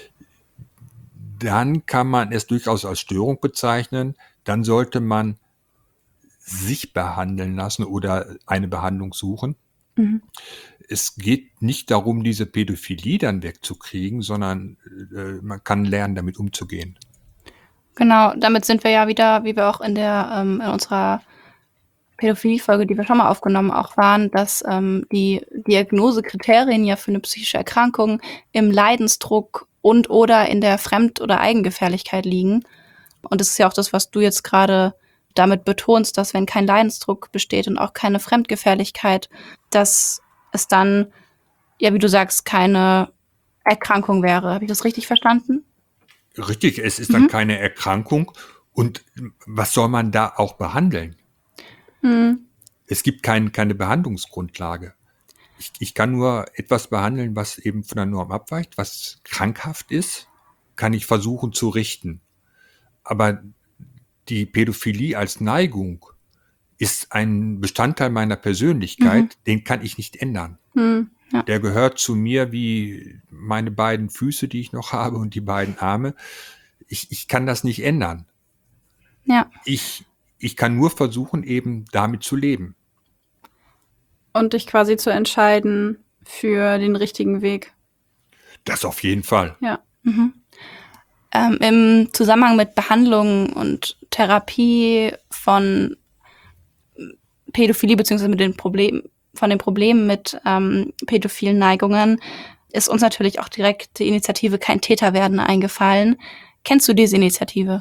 dann kann man es durchaus als Störung bezeichnen. Dann sollte man sich behandeln lassen oder eine Behandlung suchen. Es geht nicht darum, diese Pädophilie dann wegzukriegen, sondern man kann lernen, damit umzugehen. Genau, damit sind wir ja wieder, wie wir auch in unserer Pädophilie-Folge, die wir schon mal aufgenommen auch waren, dass die Diagnosekriterien ja für eine psychische Erkrankung im Leidensdruck und oder in der Fremd- oder Eigengefährlichkeit liegen. Und das ist ja auch das, was du jetzt gerade damit betonst, dass wenn kein Leidensdruck besteht und auch keine Fremdgefährlichkeit, dass es dann, ja, wie du sagst, keine Erkrankung wäre. Habe ich das richtig verstanden? Richtig, es ist dann keine Erkrankung. Und was soll man da auch behandeln? Es gibt keine Behandlungsgrundlage. Ich kann nur etwas behandeln, was eben von der Norm abweicht, was krankhaft ist, kann ich versuchen zu richten. Aber die Pädophilie als Neigung ist ein Bestandteil meiner Persönlichkeit, den kann ich nicht ändern. Ja. Der gehört zu mir wie meine beiden Füße, die ich noch habe, und die beiden Arme. Ich kann das nicht ändern. Ja. Ich kann nur versuchen, eben damit zu leben. Und dich quasi zu entscheiden für den richtigen Weg. Das auf jeden Fall. Ja. Im Zusammenhang mit Behandlung und Therapie von Pädophilie beziehungsweise mit den Problemen mit pädophilen Neigungen ist uns natürlich auch direkt die Initiative Kein Täter werden eingefallen. Kennst du diese Initiative?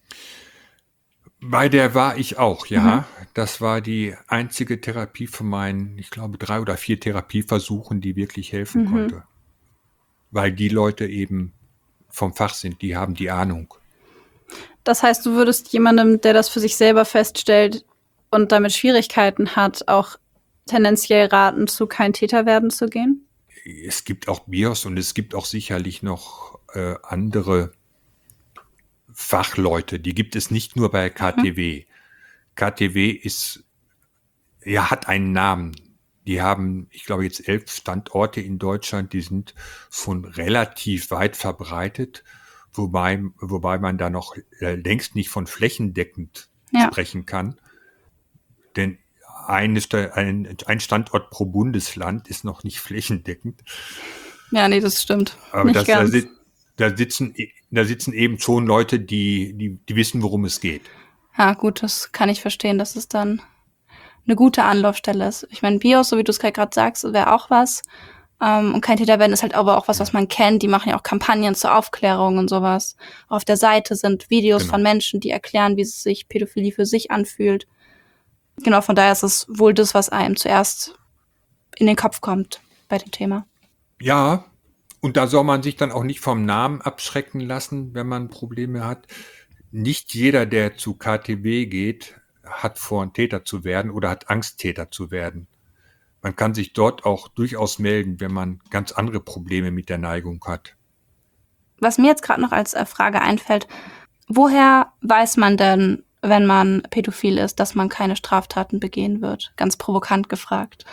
Bei der war ich auch, ja. Das war die einzige Therapie von meinen, ich glaube, 3 oder 4 Therapieversuchen, die wirklich helfen konnte. Weil die Leute eben vom Fach sind, die haben die Ahnung. Das heißt, du würdest jemandem, der das für sich selber feststellt und damit Schwierigkeiten hat, auch tendenziell raten, zu kein Täter werden zu gehen? Es gibt auch BIOS und es gibt auch sicherlich noch andere Fachleute. Die gibt es nicht nur bei KTW. KTW hat einen Namen. Die haben, ich glaube, jetzt 11 Standorte in Deutschland. Die sind schon relativ weit verbreitet. wobei man da noch längst nicht von flächendeckend Ja. sprechen kann. Denn ein Standort pro Bundesland ist noch nicht flächendeckend. Ja, nee, das stimmt. Aber Nicht ganz. da sitzen eben schon Leute, die wissen, worum es geht. Ja, gut, das kann ich verstehen, dass es dann eine gute Anlaufstelle ist. Ich meine, BIOS, so wie du es gerade sagst, wäre auch was. Und kein Täter werden ist halt aber auch was man kennt. Die machen ja auch Kampagnen zur Aufklärung und sowas. Auf der Seite sind Videos Genau. von Menschen, die erklären, wie sich Pädophilie für sich anfühlt. Genau, von daher ist es wohl das, was einem zuerst in den Kopf kommt bei dem Thema. Ja, und da soll man sich dann auch nicht vom Namen abschrecken lassen, wenn man Probleme hat. Nicht jeder, der zu KTW geht, hat vor, ein Täter zu werden oder hat Angst, Täter zu werden. Man kann sich dort auch durchaus melden, wenn man ganz andere Probleme mit der Neigung hat. Was mir jetzt gerade noch als Frage einfällt, woher weiß man denn, wenn man pädophil ist, dass man keine Straftaten begehen wird? Ganz provokant gefragt.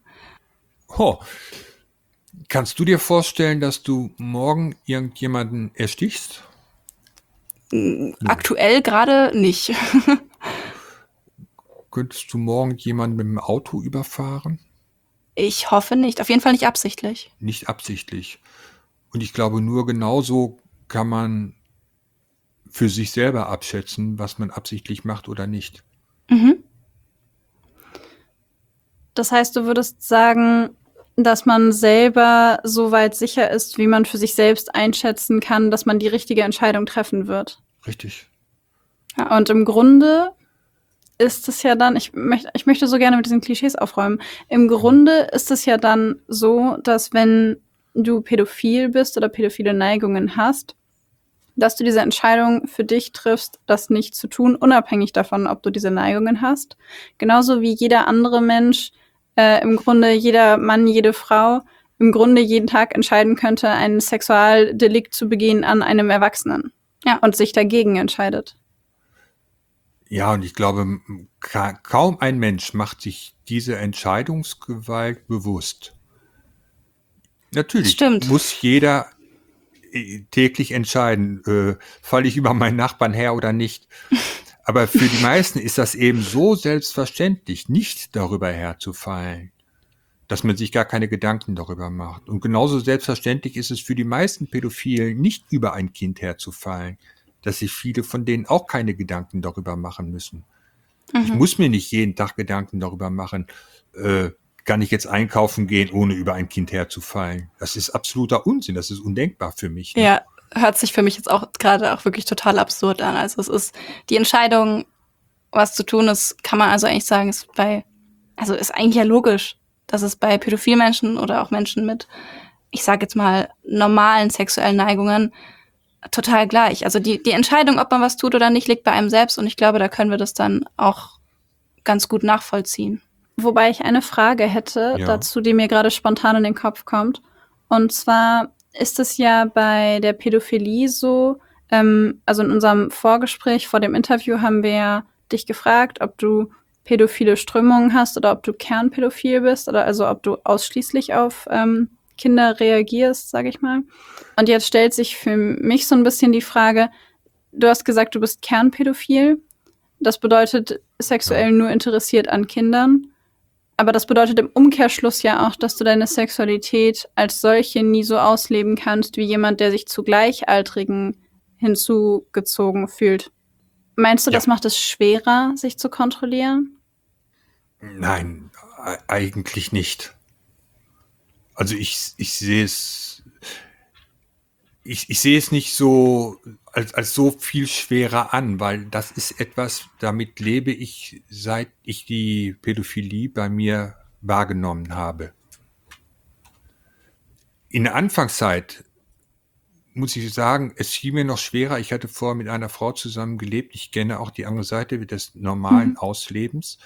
Kannst du dir vorstellen, dass du morgen irgendjemanden erstichst? Aktuell gerade nicht. Könntest du morgen jemanden mit dem Auto überfahren? Ich hoffe nicht. Auf jeden Fall nicht absichtlich. Nicht absichtlich. Und ich glaube, nur genauso kann man für sich selber abschätzen, was man absichtlich macht oder nicht. Mhm. Das heißt, du würdest sagen, dass man selber so weit sicher ist, wie man für sich selbst einschätzen kann, dass man die richtige Entscheidung treffen wird. Richtig. Ja, und im Grunde ist es ja dann, ich möchte so gerne mit diesen Klischees aufräumen. Im Grunde ist es ja dann so, dass wenn du pädophil bist oder pädophile Neigungen hast, dass du diese Entscheidung für dich triffst, das nicht zu tun, unabhängig davon, ob du diese Neigungen hast. Genauso wie jeder andere Mensch, im Grunde jeder Mann, jede Frau, im Grunde jeden Tag entscheiden könnte, ein Sexualdelikt zu begehen an einem Erwachsenen. Ja, und sich dagegen entscheidet. Ja, und ich glaube, kaum ein Mensch macht sich diese Entscheidungsgewalt bewusst. Natürlich Stimmt. muss jeder täglich entscheiden, falle ich über meinen Nachbarn her oder nicht. Aber für die meisten ist das eben so selbstverständlich, nicht darüber herzufallen, dass man sich gar keine Gedanken darüber macht. Und genauso selbstverständlich ist es für die meisten Pädophilen, nicht über ein Kind herzufallen, dass sich viele von denen auch keine Gedanken darüber machen müssen. Ich muss mir nicht jeden Tag Gedanken darüber machen, kann ich jetzt einkaufen gehen, ohne über ein Kind herzufallen. Das ist absoluter Unsinn, das ist undenkbar für mich. Ne? Ja, hört sich für mich jetzt auch gerade auch wirklich total absurd an. Also es ist die Entscheidung, was zu tun ist, kann man also eigentlich sagen, ist eigentlich ja logisch, dass es bei pädophilen Menschen oder auch Menschen mit, ich sage jetzt mal, normalen sexuellen Neigungen total gleich. Also die Entscheidung, ob man was tut oder nicht, liegt bei einem selbst und ich glaube, da können wir das dann auch ganz gut nachvollziehen. Wobei ich eine Frage hätte dazu, die mir gerade spontan in den Kopf kommt. Und zwar ist es ja bei der Pädophilie so, also in unserem Vorgespräch vor dem Interview haben wir ja dich gefragt, ob du pädophile Strömungen hast oder ob du kernpädophil bist oder also ob du ausschließlich auf Kinder reagierst, sage ich mal. Und jetzt stellt sich für mich so ein bisschen die Frage, du hast gesagt, du bist kernpädophil. Das bedeutet sexuell nur interessiert an Kindern. Aber das bedeutet im Umkehrschluss ja auch, dass du deine Sexualität als solche nie so ausleben kannst, wie jemand, der sich zu Gleichaltrigen hinzugezogen fühlt. Meinst du, das macht es schwerer, sich zu kontrollieren? Nein, eigentlich nicht. Also ich sehe es nicht so als so viel schwerer an, weil das ist etwas, damit lebe ich, seit ich die Pädophilie bei mir wahrgenommen habe. In der Anfangszeit muss ich sagen, es fiel mir noch schwerer. Ich hatte vorher mit einer Frau zusammen gelebt. Ich kenne auch die andere Seite des normalen Auslebens.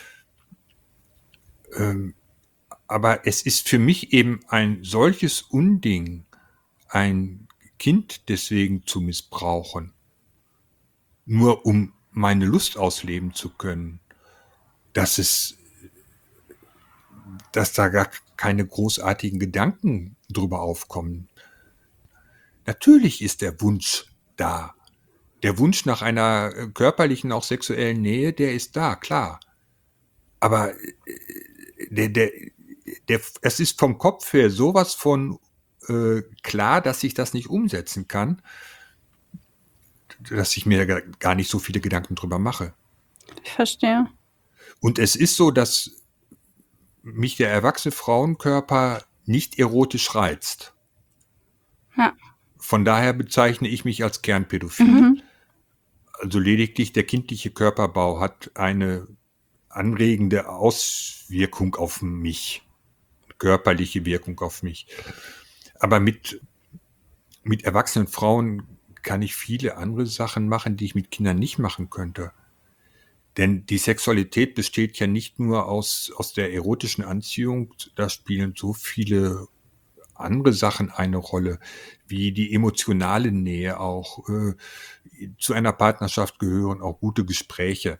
Aber es ist für mich eben ein solches Unding, ein Kind deswegen zu missbrauchen, nur um meine Lust ausleben zu können, dass da gar keine großartigen Gedanken drüber aufkommen. Natürlich ist der Wunsch da. Der Wunsch nach einer körperlichen, auch sexuellen Nähe, der ist da, klar. Aber es ist vom Kopf her sowas von klar, dass ich das nicht umsetzen kann, dass ich mir gar nicht so viele Gedanken drüber mache. Ich verstehe. Und es ist so, dass mich der erwachsene Frauenkörper nicht erotisch reizt. Ja. Von daher bezeichne ich mich als kernpädophil. Also lediglich der kindliche Körperbau hat eine anregende Auswirkung auf mich, körperliche Wirkung auf mich. Aber mit erwachsenen Frauen kann ich viele andere Sachen machen, die ich mit Kindern nicht machen könnte. Denn die Sexualität besteht ja nicht nur aus der erotischen Anziehung, da spielen so viele andere Sachen eine Rolle, wie die emotionale Nähe auch. Zu einer Partnerschaft gehören auch gute Gespräche.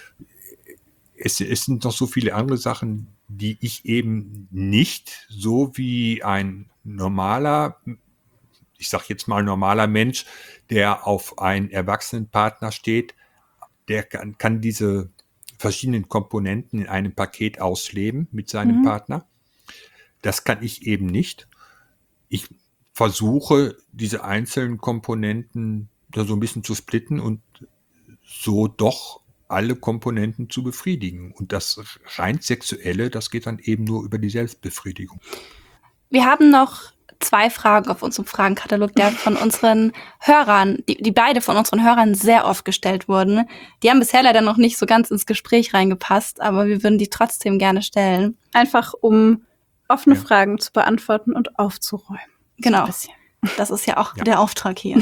Es sind noch so viele andere Sachen, die ich eben nicht, so wie ein normaler, ich sag jetzt mal normaler Mensch, der auf einen erwachsenen Partner steht, der kann diese verschiedenen Komponenten in einem Paket ausleben mit seinem Partner. Das kann ich eben nicht. Ich versuche, diese einzelnen Komponenten da so ein bisschen zu splitten und so doch alle Komponenten zu befriedigen. Und das rein Sexuelle, das geht dann eben nur über die Selbstbefriedigung. Wir haben noch 2 Fragen auf unserem Fragenkatalog, der von unseren Hörern, die beide von unseren Hörern sehr oft gestellt wurden. Die haben bisher leider noch nicht so ganz ins Gespräch reingepasst, aber wir würden die trotzdem gerne stellen. Einfach um offene Fragen zu beantworten und aufzuräumen. Genau. So Das ist ja auch der Auftrag hier.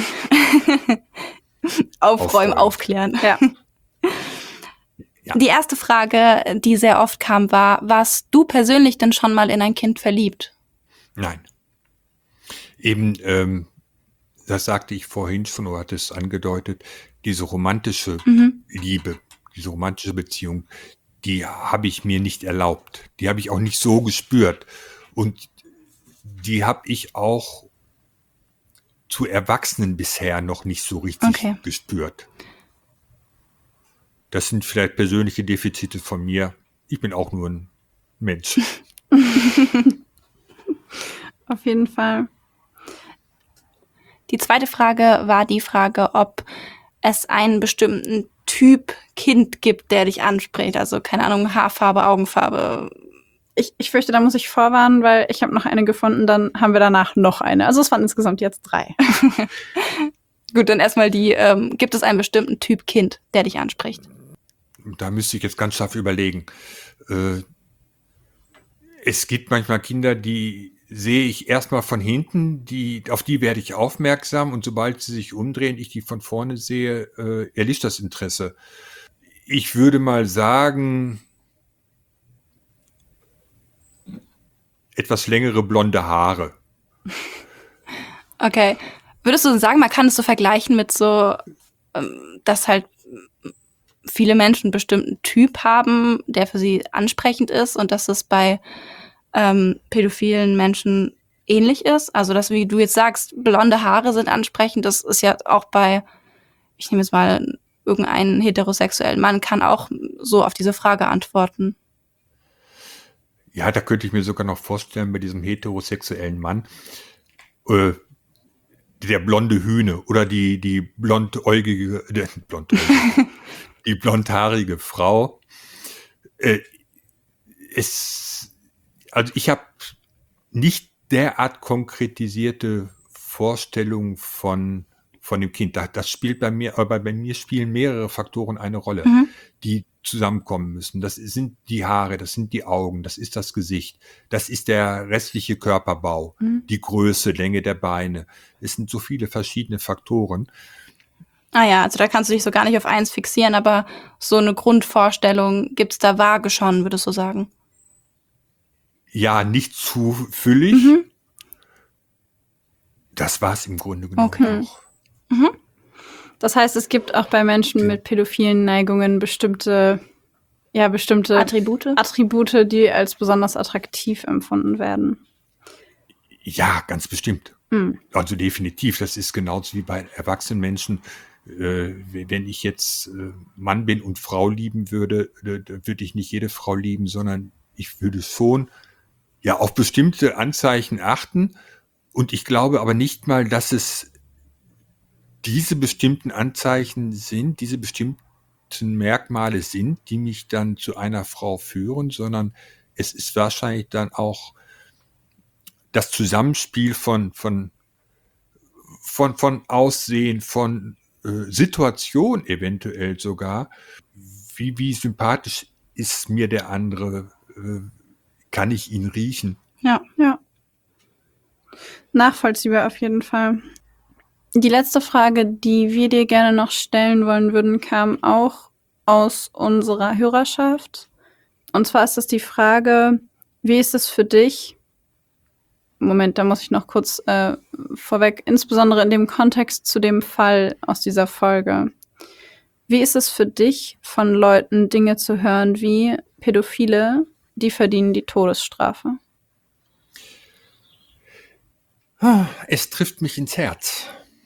Aufräumen, aufklären. Ja. Ja. Die erste Frage, die sehr oft kam, war: Warst du persönlich denn schon mal in ein Kind verliebt? Nein. Eben, das sagte ich vorhin schon, oder hatte es angedeutet, diese romantische Liebe, diese romantische Beziehung, die habe ich mir nicht erlaubt. Die habe ich auch nicht so gespürt. Und die habe ich auch zu Erwachsenen bisher noch nicht so richtig gespürt. Das sind vielleicht persönliche Defizite von mir. Ich bin auch nur ein Mensch. Auf jeden Fall. Die zweite Frage war die Frage, ob es einen bestimmten Typ Kind gibt, der dich anspricht. Also, keine Ahnung, Haarfarbe, Augenfarbe. Ich fürchte, da muss ich vorwarnen, weil ich habe noch eine gefunden, dann haben wir danach noch eine. Also es waren insgesamt jetzt 3. Gut, dann erstmal gibt es einen bestimmten Typ Kind, der dich anspricht? Da müsste ich jetzt ganz scharf überlegen. Es gibt manchmal Kinder, die sehe ich erstmal von hinten, auf die werde ich aufmerksam, und sobald sie sich umdrehen, ich die von vorne sehe, erlischt das Interesse. Ich würde mal sagen, etwas längere blonde Haare. Okay. Würdest du sagen, man kann es so vergleichen mit so, dass halt viele Menschen einen bestimmten Typ haben, der für sie ansprechend ist, und dass es bei pädophilen Menschen ähnlich ist? Also, dass, wie du jetzt sagst, blonde Haare sind ansprechend, das ist ja auch bei, ich nehme jetzt mal irgendeinen heterosexuellen Mann, kann auch so auf diese Frage antworten. Ja, da könnte ich mir sogar noch vorstellen, bei diesem heterosexuellen Mann, der blonde Hühne oder die blondäugige, die blondhaarige Frau. Also ich habe nicht derart konkretisierte Vorstellungen von dem Kind. Das spielt bei mir, aber bei mir spielen mehrere Faktoren eine Rolle, die zusammenkommen müssen. Das sind die Haare, das sind die Augen, das ist das Gesicht, das ist der restliche Körperbau, die Größe, Länge der Beine. Es sind so viele verschiedene Faktoren. Ah ja, also da kannst du dich so gar nicht auf eins fixieren, aber so eine Grundvorstellung gibt's da vage schon, würdest du sagen? Ja, nicht zu füllig. Das war es im Grunde genommen auch. Das heißt, es gibt auch bei Menschen mit pädophilen Neigungen bestimmte Attribute, die als besonders attraktiv empfunden werden. Ja, ganz bestimmt. Also definitiv, das ist genauso wie bei erwachsenen Menschen. Wenn ich jetzt Mann bin und Frau lieben würde, würde ich nicht jede Frau lieben, sondern ich würde schon ja auf bestimmte Anzeichen achten. Und ich glaube aber nicht mal, dass es diese bestimmten Anzeichen sind, diese bestimmten Merkmale sind, die mich dann zu einer Frau führen, sondern es ist wahrscheinlich dann auch das Zusammenspiel von Aussehen, von Situation eventuell sogar. Wie sympathisch ist mir der andere? Kann ich ihn riechen? Ja. Nachvollziehbar auf jeden Fall. Die letzte Frage, die wir dir gerne noch stellen wollen würden, kam auch aus unserer Hörerschaft. Und zwar ist das die Frage, wie ist es für dich? Moment, da muss ich noch kurz vorweg, insbesondere in dem Kontext zu dem Fall aus dieser Folge. Wie ist es für dich, von Leuten Dinge zu hören wie Pädophile, die verdienen die Todesstrafe? Es trifft mich ins Herz.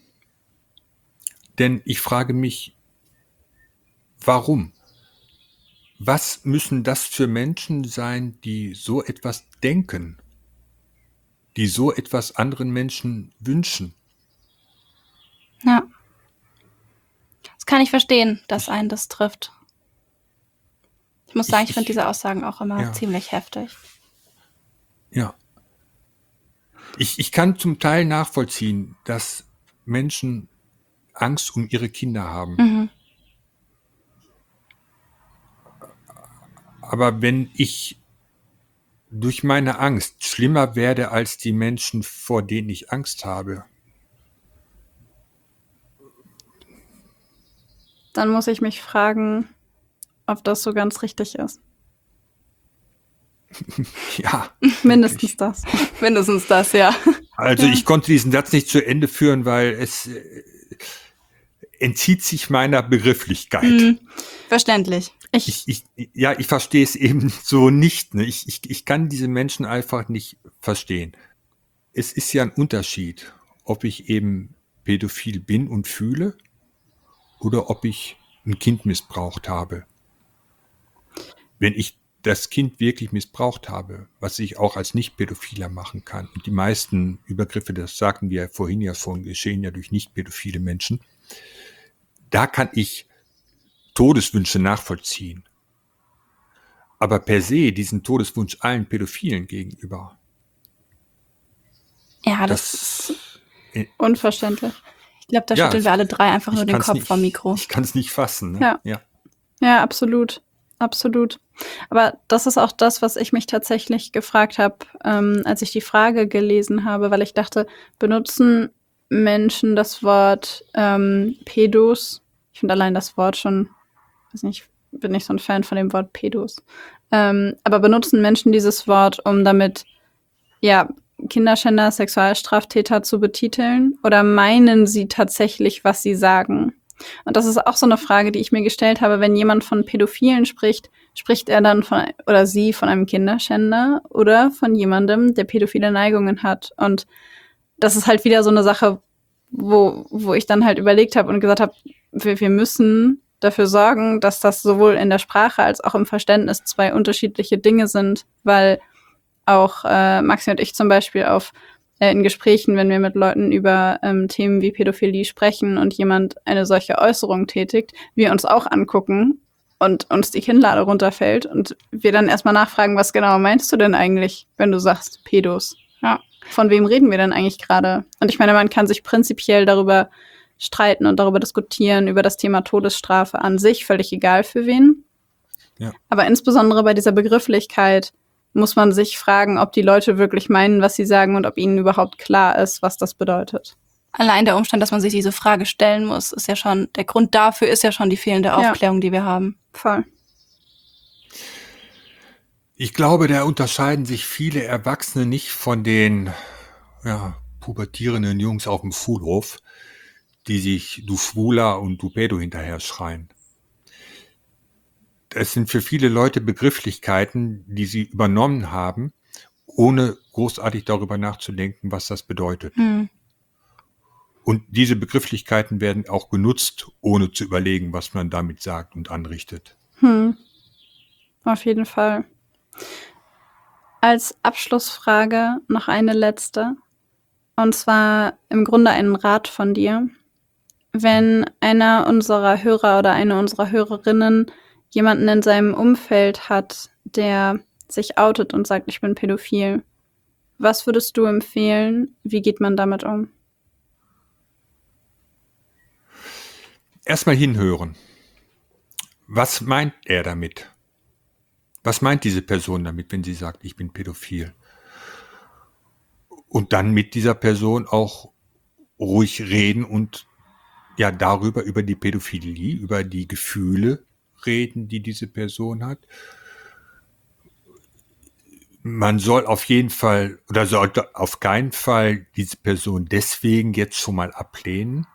Denn ich frage mich, warum? Was müssen das für Menschen sein, die so etwas denken, die so etwas anderen Menschen wünschen? Ja. Das kann ich verstehen, dass einen das trifft. Ich muss sagen, ich finde diese Aussagen auch immer ziemlich heftig. Ja. Ich kann zum Teil nachvollziehen, dass Menschen Angst um ihre Kinder haben. Aber wenn ich durch meine Angst schlimmer werde als die Menschen, vor denen ich Angst habe, dann muss ich mich fragen, ob das so ganz richtig ist. Ja. Mindestens das. Mindestens das, ja. Also ich konnte diesen Satz nicht zu Ende führen, weil es entzieht sich meiner Begrifflichkeit. Verständlich. Ich verstehe es eben so nicht. Ne? Ich kann diese Menschen einfach nicht verstehen. Es ist ja ein Unterschied, ob ich eben pädophil bin und fühle oder ob ich ein Kind missbraucht habe. Wenn ich das Kind wirklich missbraucht habe, was ich auch als Nicht-Pädophiler machen kann. Und die meisten Übergriffe, das sagten wir vorhin ja schon, geschehen ja durch nicht-pädophile Menschen. Da kann ich Todeswünsche nachvollziehen. Aber per se diesen Todeswunsch allen Pädophilen gegenüber. Ja, das ist unverständlich. Ich glaube, da schütteln wir alle drei einfach nur den Kopf vom Mikro. Ich kann es nicht fassen. Ne? Ja, absolut. Absolut. Aber das ist auch das, was ich mich tatsächlich gefragt habe, als ich die Frage gelesen habe, weil ich dachte, benutzen Menschen das Wort Pädos? Ich finde allein das Wort schon, weiß nicht, bin nicht so ein Fan von dem Wort Pädos. Aber benutzen Menschen dieses Wort, um damit Kinderschänder, Sexualstraftäter zu betiteln? Oder meinen sie tatsächlich, was sie sagen? Und das ist auch so eine Frage, die ich mir gestellt habe, wenn jemand von Pädophilen spricht, spricht er dann von einem Kinderschänder oder von jemandem, der pädophile Neigungen hat? Und das ist halt wieder so eine Sache, wo ich dann halt überlegt habe und gesagt habe, wir müssen dafür sorgen, dass das sowohl in der Sprache als auch im Verständnis zwei unterschiedliche Dinge sind, weil auch Maxi und ich zum Beispiel in Gesprächen, wenn wir mit Leuten über Themen wie Pädophilie sprechen und jemand eine solche Äußerung tätigt, wir uns auch angucken und uns die Kinnlade runterfällt und wir dann erstmal nachfragen, was genau meinst du denn eigentlich, wenn du sagst Pädos? Ja. Von wem reden wir denn eigentlich gerade? Und ich meine, man kann sich prinzipiell darüber streiten und darüber diskutieren, über das Thema Todesstrafe an sich, völlig egal für wen. Ja. Aber insbesondere bei dieser Begrifflichkeit muss man sich fragen, ob die Leute wirklich meinen, was sie sagen und ob ihnen überhaupt klar ist, was das bedeutet. Allein der Umstand, dass man sich diese Frage stellen muss, ist ja schon, der Grund dafür ist ja schon die fehlende Aufklärung, die wir haben. Voll. Ich glaube, da unterscheiden sich viele Erwachsene nicht von den pubertierenden Jungs auf dem Schulhof, die sich du Schwuler und du Pädo hinterher schreien. Es sind für viele Leute Begrifflichkeiten, die sie übernommen haben, ohne großartig darüber nachzudenken, was das bedeutet. Und diese Begrifflichkeiten werden auch genutzt, ohne zu überlegen, was man damit sagt und anrichtet. Auf jeden Fall. Als Abschlussfrage noch eine letzte. Und zwar im Grunde einen Rat von dir. Wenn einer unserer Hörer oder eine unserer Hörerinnen jemanden in seinem Umfeld hat, der sich outet und sagt, ich bin pädophil, was würdest du empfehlen? Wie geht man damit um? Erstmal hinhören. Was meint er damit? Was meint diese Person damit, wenn sie sagt, ich bin pädophil? Und dann mit dieser Person auch ruhig reden und ja darüber, über die Pädophilie, über die Gefühle reden, die diese Person hat. Man soll auf jeden Fall oder sollte auf keinen Fall diese Person deswegen jetzt schon mal ablehnen.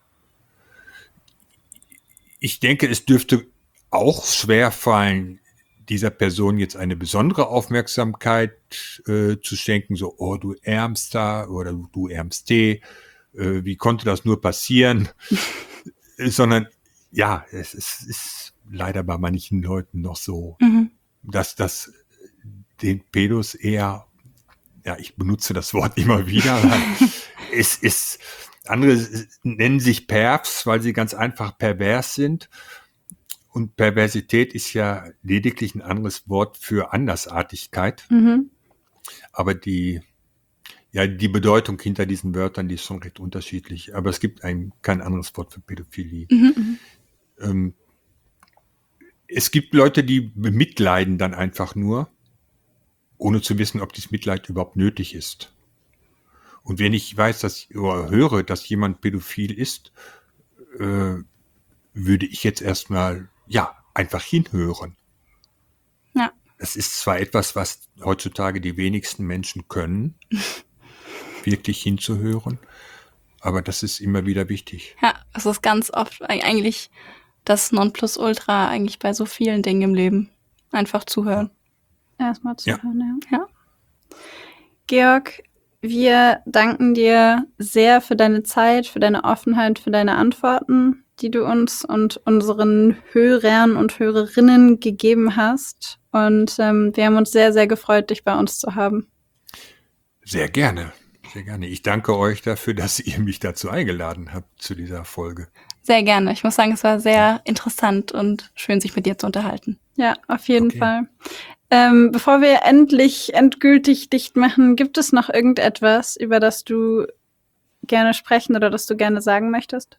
Ich denke, es dürfte auch schwer fallen, dieser Person jetzt eine besondere Aufmerksamkeit zu schenken, so, oh, du Ärmster oder du Ärmste, wie konnte das nur passieren? Sondern, ja, es ist leider bei manchen Leuten noch so, dass das den Pädos eher, ja, ich benutze das Wort immer wieder, es ist, andere nennen sich Pervs, weil sie ganz einfach pervers sind. Und Perversität ist ja lediglich ein anderes Wort für Andersartigkeit. Aber die Bedeutung hinter diesen Wörtern, die ist schon recht unterschiedlich. Aber es gibt kein anderes Wort für Pädophilie. Es gibt Leute, die bemitleiden dann einfach nur, ohne zu wissen, ob dieses Mitleid überhaupt nötig ist. Und wenn ich weiß, oder höre, dass jemand pädophil ist, würde ich jetzt erstmal einfach hinhören. Ja. Das ist zwar etwas, was heutzutage die wenigsten Menschen können, wirklich hinzuhören, aber das ist immer wieder wichtig. Ja, es ist ganz oft eigentlich das Nonplusultra eigentlich bei so vielen Dingen im Leben. Einfach zuhören. Erstmal zuhören, Ja. Georg, wir danken dir sehr für deine Zeit, für deine Offenheit, für deine Antworten, die du uns und unseren Hörern und Hörerinnen gegeben hast. Und wir haben uns sehr, sehr gefreut, dich bei uns zu haben. Sehr gerne, sehr gerne. Ich danke euch dafür, dass ihr mich dazu eingeladen habt, zu dieser Folge. Sehr gerne. Ich muss sagen, es war sehr interessant und schön, sich mit dir zu unterhalten. Ja, auf jeden Fall. Bevor wir endgültig dicht machen, gibt es noch irgendetwas, über das du gerne sprechen oder das du gerne sagen möchtest?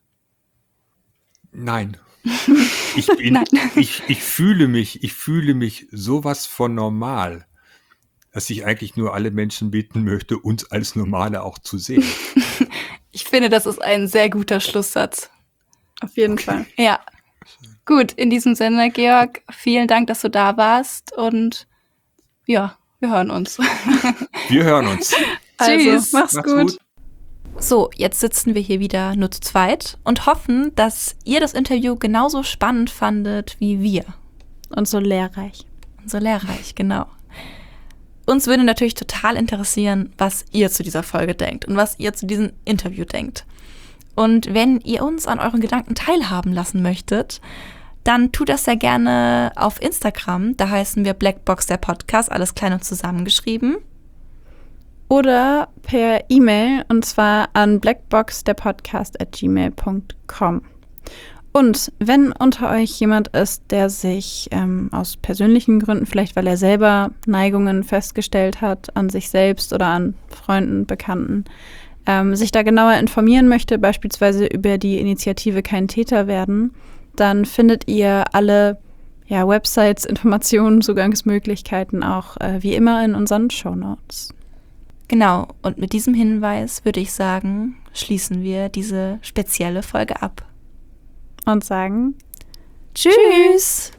Nein. Nein. Ich fühle mich sowas von normal, dass ich eigentlich nur alle Menschen bitten möchte, uns als Normale auch zu sehen. Ich finde, das ist ein sehr guter Schlusssatz. Auf jeden Fall. Ja. Gut, in diesem Sinne, Georg, vielen Dank, dass du da warst und ja, wir hören uns. Wir hören uns. Tschüss. Mach's gut. So, jetzt sitzen wir hier wieder nur zu zweit und hoffen, dass ihr das Interview genauso spannend fandet wie wir. Und so lehrreich. Und so lehrreich, genau. Uns würde natürlich total interessieren, was ihr zu dieser Folge denkt und was ihr zu diesem Interview denkt. Und wenn ihr uns an euren Gedanken teilhaben lassen möchtet, dann tut das sehr gerne auf Instagram. Da heißen wir Blackbox der Podcast, alles klein und zusammengeschrieben. Oder per E-Mail, und zwar an blackboxderpodcast@gmail.com. Und wenn unter euch jemand ist, der sich aus persönlichen Gründen, vielleicht weil er selber Neigungen festgestellt hat, an sich selbst oder an Freunden, Bekannten, sich da genauer informieren möchte, beispielsweise über die Initiative Kein Täter werden, dann findet ihr alle Websites, Informationen, Zugangsmöglichkeiten auch wie immer in unseren Shownotes. Genau, und mit diesem Hinweis würde ich sagen, schließen wir diese spezielle Folge ab. Und sagen Tschüss!